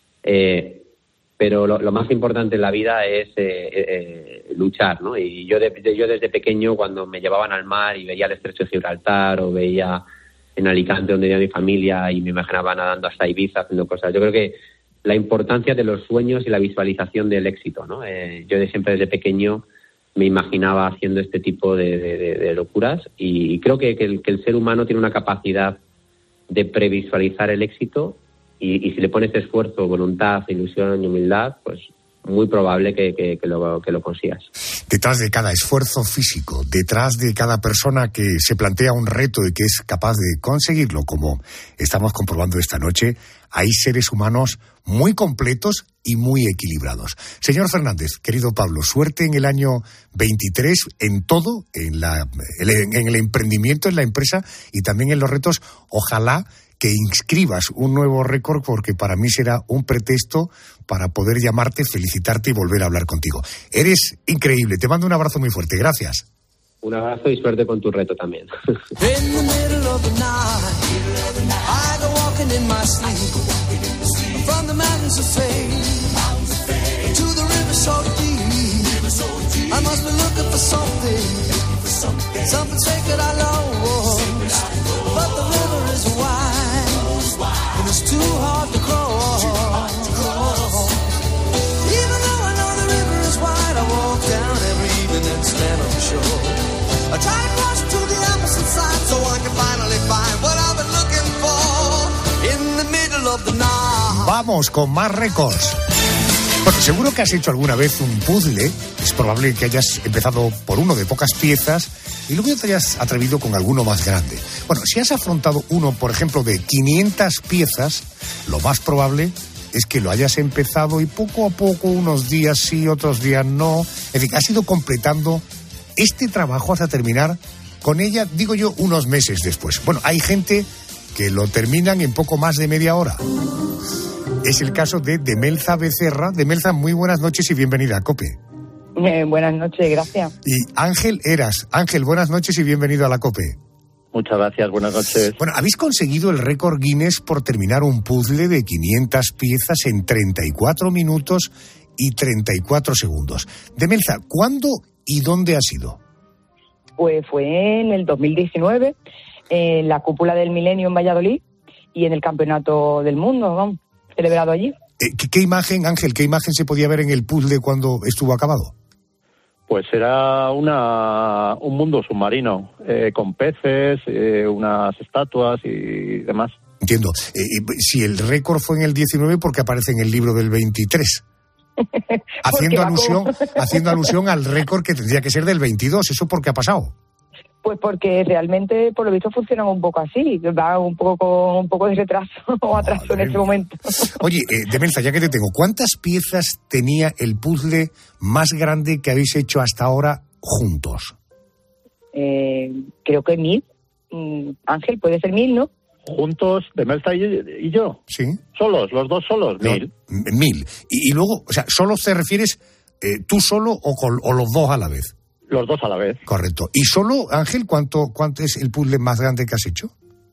pero lo más importante en la vida es luchar, ¿no? Y yo desde pequeño, cuando me llevaban al mar y veía el Estrecho de Gibraltar o veía en Alicante, donde vivía mi familia, y me imaginaba nadando hasta Ibiza, haciendo cosas. Yo creo que la importancia de los sueños y la visualización del éxito, ¿no? Yo siempre desde pequeño me imaginaba haciendo este tipo de locuras y creo que el ser humano tiene una capacidad de previsualizar el éxito y si le pones esfuerzo, voluntad, ilusión y humildad, pues muy probable que lo consigas. Detrás de cada esfuerzo físico, detrás de cada persona que se plantea un reto y que es capaz de conseguirlo, como estamos comprobando esta noche, hay seres humanos muy completos y muy equilibrados. Señor Fernández, querido Pablo, suerte en el año 23 en todo, en el emprendimiento, en la empresa y también en los retos. Ojalá que inscribas un nuevo récord, porque para mí será un pretexto para poder llamarte, felicitarte y volver a hablar contigo. Eres increíble, te mando un abrazo muy fuerte, gracias. Un abrazo y suerte con tu reto también. It's too hard to cross. Even though I know the river is wide, I walk down every evening and stand on the shore. I try to cross to the opposite side so I can finally find what I've been looking for in the middle of the night. Vamos con más récords. Bueno, seguro que has hecho alguna vez un puzzle. Es probable que hayas empezado por uno de pocas piezas y luego te hayas atrevido con alguno más grande. Bueno, si has afrontado uno, por ejemplo, de 500 piezas, lo más probable es que lo hayas empezado y poco a poco, unos días sí, otros días no. Es decir, has ido completando este trabajo hasta terminar con ella, digo yo, unos meses después. Bueno, hay gente que lo terminan en poco más de media hora. Es el caso de Demelza Becerra. Demelza, muy buenas noches y bienvenida a COPE. Buenas noches, gracias. Y Ángel Eras. Ángel, buenas noches y bienvenido a la COPE. Muchas gracias, buenas noches. Bueno, habéis conseguido el récord Guinness por terminar un puzzle de 500 piezas en 34 minutos y 34 segundos. Demelza, ¿cuándo y dónde ha sido? Pues fue en el 2019, en la cúpula del Milenio en Valladolid y en el Campeonato del Mundo, vamos, celebrado allí. ¿Qué imagen, Ángel, qué imagen se podía ver en el puzzle cuando estuvo acabado? Pues era un mundo submarino, con peces, unas estatuas y demás. Entiendo. Si el récord fue en el 19, ¿por qué aparece en el libro del 23? Haciendo alusión al récord que tendría que ser del 22. ¿Eso por qué ha pasado? Pues porque realmente, por lo visto, funcionan un poco así, va un poco de retraso o atraso en este momento. Oye, Demelza, ya que te tengo, ¿cuántas piezas tenía el puzzle más grande que habéis hecho hasta ahora juntos? Creo que 1000. Ángel, puede ser 1000, ¿no? Juntos, Demelza y yo. Sí. Solos, los dos solos, 1000. 1000. Y luego, o sea, ¿solo te refieres tú solo o los dos a la vez? Los dos a la vez. Correcto. ¿Y solo, Ángel, cuánto es el puzzle más grande que has hecho?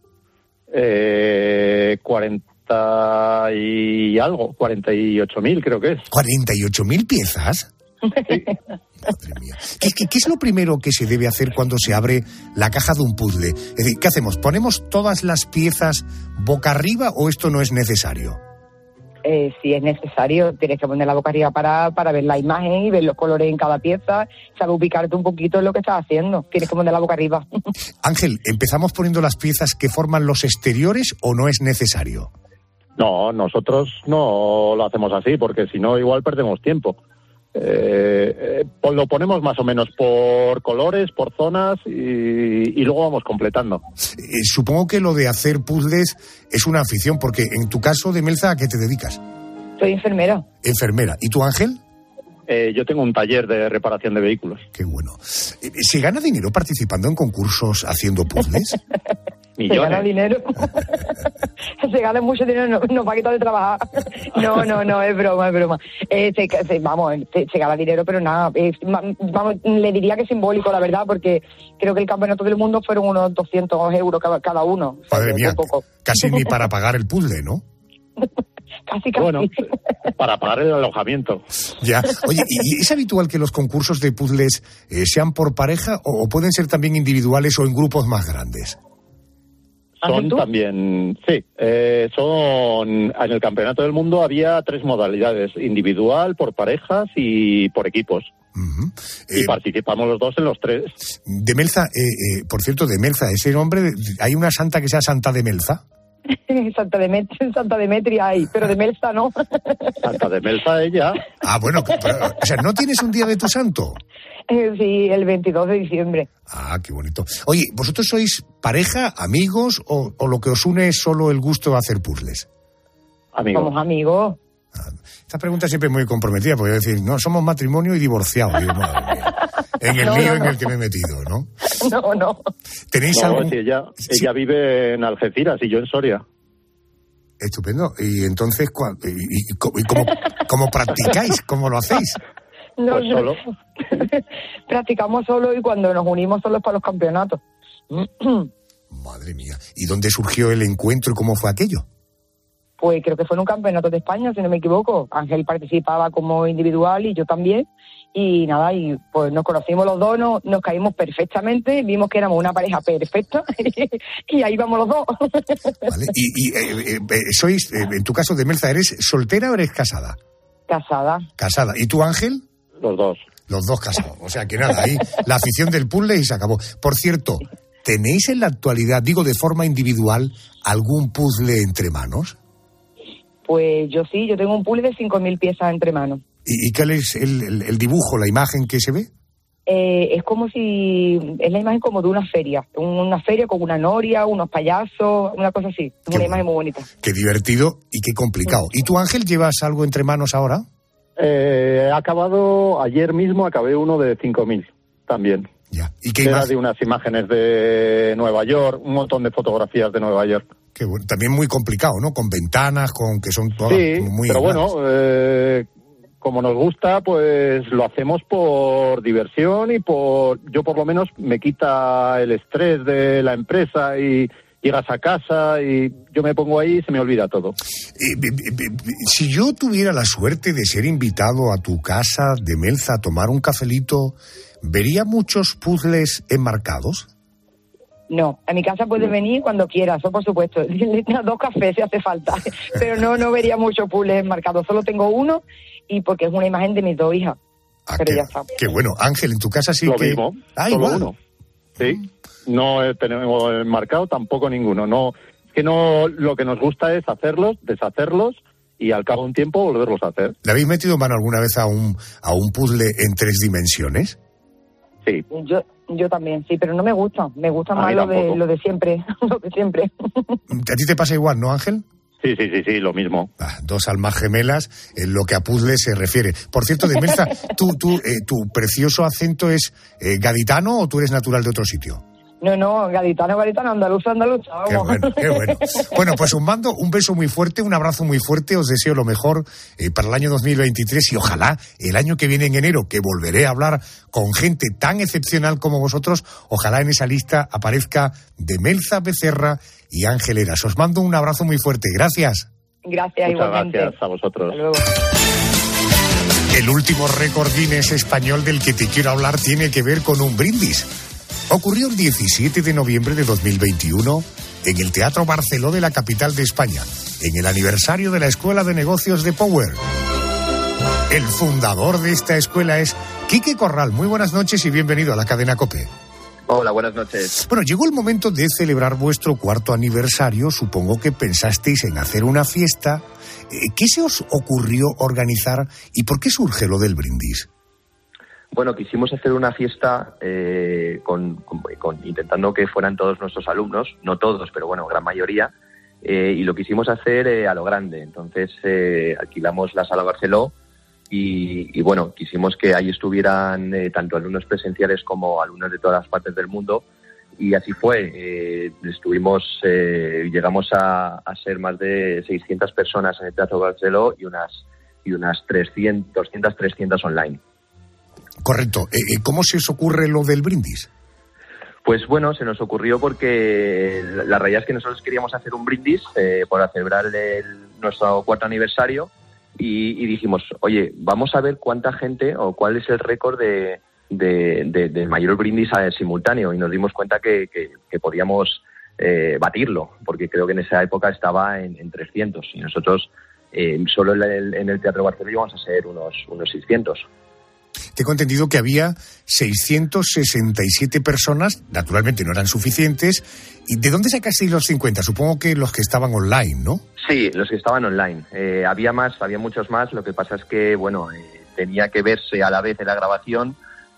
40 y algo, 48.000 creo que es. ¿48.000 piezas? Sí. Madre mía. ¿Qué es lo primero que se debe hacer cuando se abre la caja de un puzzle? Es decir, ¿qué hacemos? ¿Ponemos todas las piezas boca arriba o esto no es necesario? Si es necesario, tienes que poner la boca arriba para ver la imagen y ver los colores en cada pieza, saber ubicarte un poquito en lo que estás haciendo. Tienes que poner la boca arriba. Ángel, ¿empezamos poniendo las piezas que forman los exteriores o no es necesario? No, nosotros no lo hacemos así, porque si no igual perdemos tiempo. Lo ponemos más o menos por colores, por zonas y luego vamos completando. Supongo que lo de hacer puzzles es una afición, porque en tu caso, Demelza, ¿a qué te dedicas? Soy enfermera. Enfermera. ¿Y tú, Ángel? Yo tengo un taller de reparación de vehículos. Qué bueno. ¿Se gana dinero participando en concursos haciendo puzzles? Millones. Se gana dinero. Se gana mucho dinero, no va a quitar de trabajar. No, es broma. Se gana dinero, pero nada. Le diría que es simbólico, la verdad, porque creo que el Campeonato del Mundo fueron unos 200 euros cada uno. Madre mía, casi ni para pagar el puzzle, ¿no? Casi. Bueno, para pagar el alojamiento. Ya. Oye, ¿y es habitual que los concursos de puzzles sean por pareja o pueden ser también individuales o en grupos más grandes? Son también, sí, en el Campeonato del Mundo había 3 modalidades, individual, por parejas y por equipos. Uh-huh. Y participamos los dos en los 3. Demelza, por cierto, Demelza, ese nombre, ¿hay una santa que sea Santa Demelza? Santa Demetria hay, pero Demelza no. Santa Demelza ella. Ah, bueno, pero, o sea, ¿no tienes un día de tu santo? Sí, el 22 de diciembre. Ah, qué bonito. Oye, ¿vosotros sois pareja, amigos o lo que os une es solo el gusto de hacer puzzles? Amigos. Somos amigos. Esta pregunta siempre es muy comprometida, porque decir, no, somos matrimonio y divorciados. Digo, madre mía, en el lío en el que me he metido, ¿no? No. ¿Tenéis algún...? Sí, ella vive en Algeciras y yo en Soria. Estupendo. Y entonces, ¿cómo practicáis? ¿Cómo lo hacéis? No, pues solo. Practicamos solo y cuando nos unimos solo es para los campeonatos. Madre mía. ¿Y dónde surgió el encuentro y cómo fue aquello? Pues creo que fue en un campeonato de España, si no me equivoco. Ángel participaba como individual y yo también. Y nada, y pues nos conocimos los dos, nos caímos perfectamente, vimos que éramos una pareja perfecta y ahí vamos los dos. Vale. ¿Sois, en tu caso, Demelza, eres soltera o eres casada? Casada. ¿Y tú, Ángel? Los dos. Los dos casados. O sea que nada, ahí la afición del puzzle y se acabó. Por cierto, ¿tenéis en la actualidad, digo de forma individual, algún puzzle entre manos? Pues yo tengo un puzzle de 5.000 piezas entre manos. ¿Y cuál es el dibujo, la imagen que se ve? Es como si... Es la imagen como de una feria con una noria, unos payasos, una cosa así. Una imagen muy bonita. Qué divertido y qué complicado. ¿Y tú, Ángel, llevas algo entre manos ahora? Ayer mismo acabé uno de 5.000 también. Ya. ¿Y qué era de unas imágenes de Nueva York, un montón de fotografías de Nueva York. Qué bueno. También muy complicado, ¿no? Con ventanas, que son todas muy... pero bueno, como nos gusta, pues lo hacemos por diversión y yo por lo menos me quita el estrés de la empresa y llegas a casa y yo me pongo ahí y se me olvida todo. Si yo tuviera la suerte de ser invitado a tu casa de Melza a tomar un cafelito, ¿vería muchos puzzles enmarcados? No, a mi casa puedes venir cuando quieras, eso por supuesto. 2 cafés si hace falta, pero no vería muchos puzzles enmarcados. Solo tengo uno y porque es una imagen de mis 2 hijas. Pero ya está. Qué bueno. Ángel, en tu casa sí Lo que... mismo, solo igual. Uno. Sí, no tenemos enmarcado tampoco ninguno. No, es que no, lo que nos gusta es hacerlos, deshacerlos y al cabo de un tiempo volverlos a hacer. ¿Le habéis metido mano alguna vez a un puzzle en 3 dimensiones? Sí. Yo también, sí, pero no me gusta. Me gusta más lo de siempre. Lo de siempre. ¿A ti te pasa igual, no, Ángel? Sí, lo mismo. 2 almas gemelas en lo que a puzzle se refiere. Por cierto, de Melza, ¿tu precioso acento es gaditano o tú eres natural de otro sitio? No, gaditano, andaluz. Vamos. Qué bueno. Bueno, pues os mando un beso muy fuerte, un abrazo muy fuerte. Os deseo lo mejor para el año 2023 y ojalá el año que viene en enero, que volveré a hablar con gente tan excepcional como vosotros, ojalá en esa lista aparezca de Melza Becerra y Ángel Heras. Os mando un abrazo muy fuerte. Gracias. Gracias, igualmente. Gracias a vosotros. Hasta luego. El último récord Guinness español del que te quiero hablar tiene que ver con un brindis. Ocurrió el 17 de noviembre de 2021 en el Teatro Barceló de la capital de España, en el aniversario de la Escuela de Negocios de Power. El fundador de esta escuela es Quique Corral. Muy buenas noches y bienvenido a la cadena COPE. Hola, buenas noches. Bueno, llegó el momento de celebrar vuestro 4º aniversario. Supongo que pensasteis en hacer una fiesta. ¿Qué se os ocurrió organizar y por qué surge lo del brindis? Bueno, quisimos hacer una fiesta intentando que fueran todos nuestros alumnos, no todos, pero bueno, gran mayoría, y lo quisimos hacer a lo grande. Entonces alquilamos la Sala Barceló y bueno, quisimos que ahí estuvieran tanto alumnos presenciales como alumnos de todas las partes del mundo, y así fue. Llegamos a ser más de 600 personas en el Teatro Barceló y unas 300 online. Correcto. ¿Cómo se os ocurre lo del brindis? Pues bueno, se nos ocurrió porque la realidad es que nosotros queríamos hacer un brindis para celebrar nuestro 4º aniversario y dijimos, oye, vamos a ver cuánta gente o cuál es el récord de mayor brindis simultáneo, y nos dimos cuenta que podíamos batirlo, porque creo que en esa época estaba en 300 y nosotros solo en el Teatro Barceló íbamos a ser unos 600. Tengo entendido que había 667 personas, naturalmente no eran suficientes. ¿Y de dónde sacasteis los 50? Supongo que los que estaban online, ¿no? Sí, los que estaban online. Había muchos más. Lo que pasa es que, bueno, tenía que verse a la vez en la grabación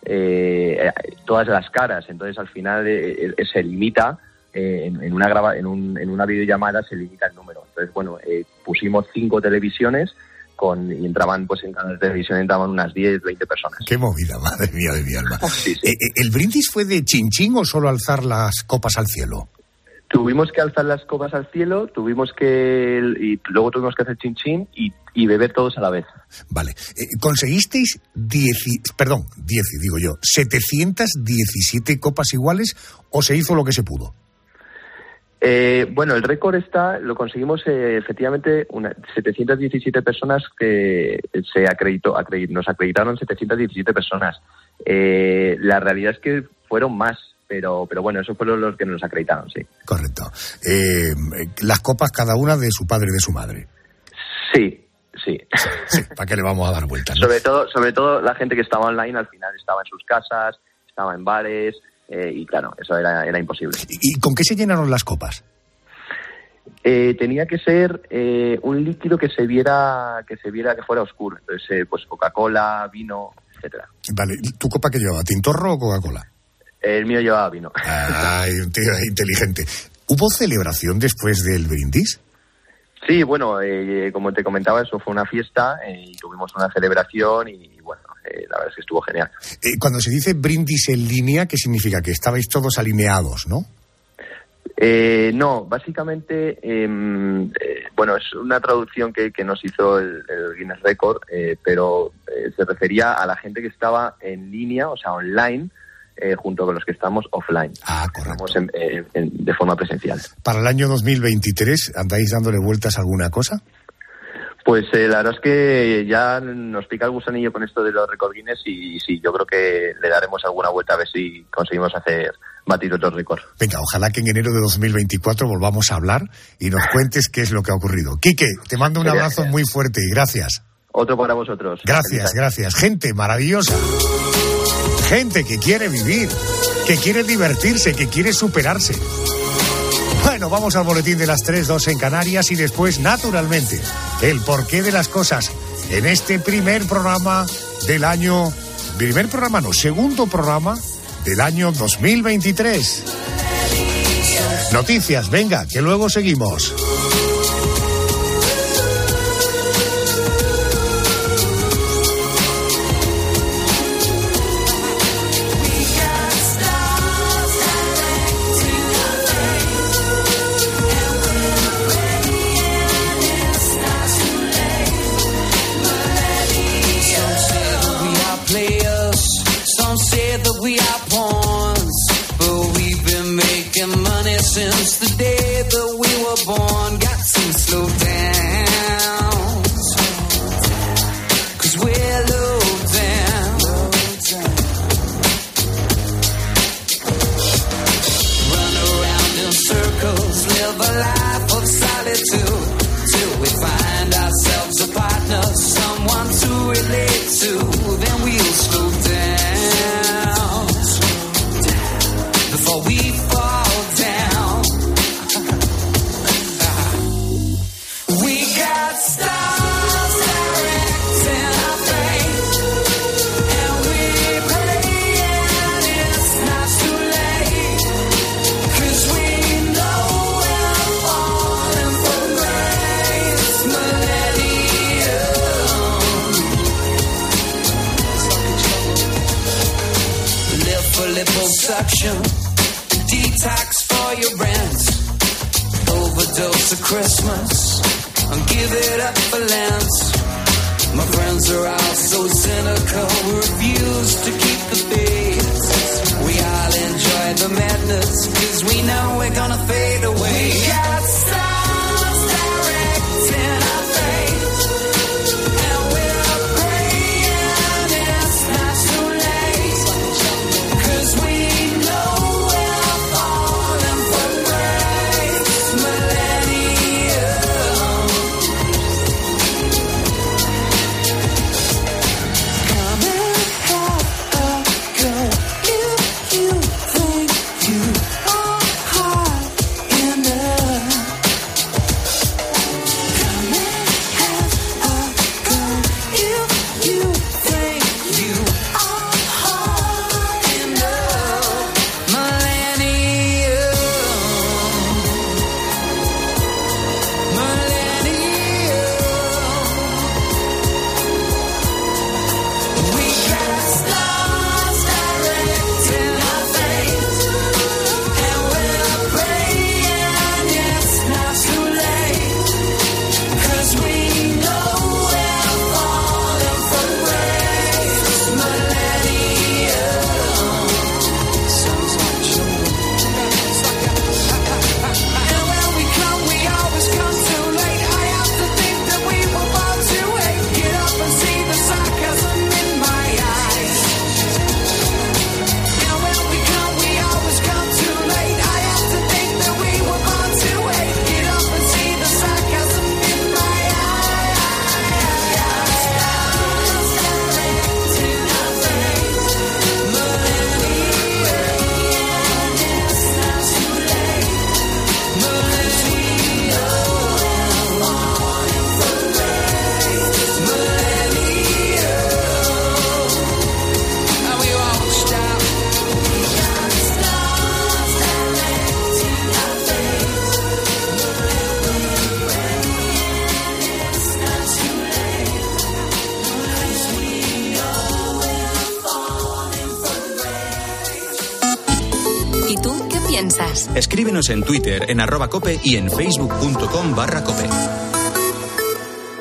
todas las caras. Entonces, al final se limita, en una videollamada se limita el número. Entonces, bueno, pusimos 5 televisiones y entraban, pues en cada televisión entraban unas 10, 20 personas. ¡Qué movida, madre mía de mi alma! Sí. ¿El brindis fue de chin-chin o solo alzar las copas al cielo? Tuvimos que alzar las copas al cielo, y luego tuvimos que hacer chin-chin y beber todos a la vez. Vale. ¿Conseguisteis 717 copas iguales o se hizo lo que se pudo? Bueno, el récord lo conseguimos efectivamente 717 personas que nos acreditaron 717 personas. La realidad es que fueron más, pero bueno, esos fueron los que nos acreditaron, sí. Correcto. Las copas cada una de su padre y de su madre. Sí. ¿Para qué le vamos a dar vueltas, ¿no? Sobre todo la gente que estaba online al final estaba en sus casas, estaba en bares. Y claro, eso era imposible. ¿Y con qué se llenaron las copas? Tenía que ser un líquido que se viera que fuera oscuro. Entonces, pues Coca-Cola, vino, etcétera. Vale, ¿tu copa qué llevaba? ¿Tintorro o Coca-Cola? El mío llevaba vino. Ay, un tío inteligente. ¿Hubo celebración después del brindis? Sí, bueno, como te comentaba, eso fue una fiesta y tuvimos una celebración y bueno, la verdad es que estuvo genial. Cuando se dice brindis en línea, ¿qué significa? Que estabais todos alineados, ¿no? No, básicamente, bueno, es una traducción que nos hizo el Guinness Record, pero se refería a la gente que estaba en línea, o sea, online, junto con los que estamos offline. Correcto. Estamos de forma presencial. ¿Para el año 2023 andáis dándole vueltas a alguna cosa? Pues la verdad es que ya nos pica el gusanillo con esto de los récord Guinness y sí, yo creo que le daremos alguna vuelta a ver si conseguimos batir otros récords. Venga, ojalá que en enero de 2024 volvamos a hablar y nos cuentes qué es lo que ha ocurrido. Quique, te mando un abrazo muy fuerte y gracias. Otro para vosotros. Gracias. Gente maravillosa. Gente que quiere vivir, que quiere divertirse, que quiere superarse. Bueno, vamos al boletín de las 3:02 en Canarias y después, naturalmente, el porqué de las cosas en este segundo programa del año 2023. Noticias, venga, que luego seguimos. Since the day that we were born, got to slow down, 'cause we're low down. Run around in circles, live a life of solitude, till we find ourselves a partner, someone to relate to, then we'll slow down, before we fall down. Liposuction, detox for your brands, overdose of Christmas, and give it up for Lent. My friends are all so cynical, we refuse to keep the faith. We all enjoy the madness, 'cause we know we're gonna fade away. We got stars directing our fate. piensas? Escríbenos en Twitter, en @cope y en facebook.com/cope.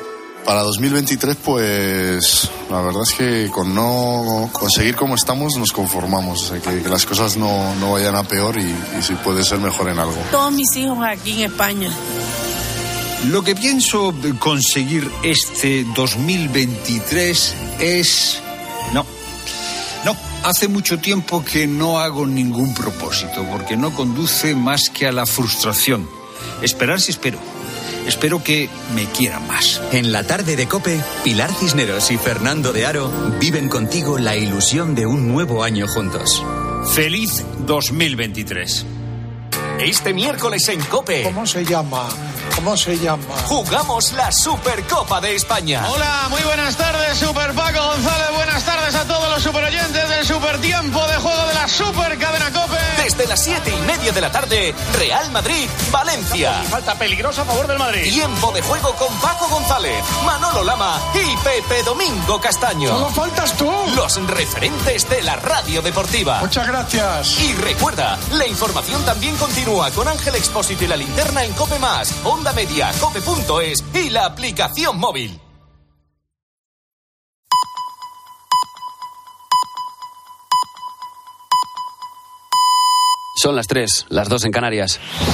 Para 2023, pues la verdad es que con no conseguir como estamos nos conformamos, o sea, que las cosas no vayan a peor y si puede ser mejor en algo. Todos mis hijos aquí en España. Lo que pienso conseguir este 2023 es... No, hace mucho tiempo que no hago ningún propósito, porque no conduce más que a la frustración. Esperar sí espero. Espero que me quieran más. En la tarde de COPE, Pilar Cisneros y Fernando de Aro viven contigo la ilusión de un nuevo año juntos. ¡Feliz 2023! Este miércoles en COPE. ¿Cómo se llama? Jugamos la Supercopa de España. Hola, muy buenas tardes, Super Paco González. Buenas tardes a todos los superoyentes del Supertiempo de juego de la Supercadena COPE. Desde las 7:30 de la tarde, Real Madrid, Valencia. Falta peligrosa a favor del Madrid. Tiempo de juego con Paco González, Manolo Lama y Pepe Domingo Castaño. ¡Solo faltas tú! Los referentes de la radio deportiva. Muchas gracias. Y recuerda, la información también continúa con Ángel Expósito y La Linterna en COPE+, Onda Media, cope.es y la aplicación móvil. Son las 3, las 2 en Canarias.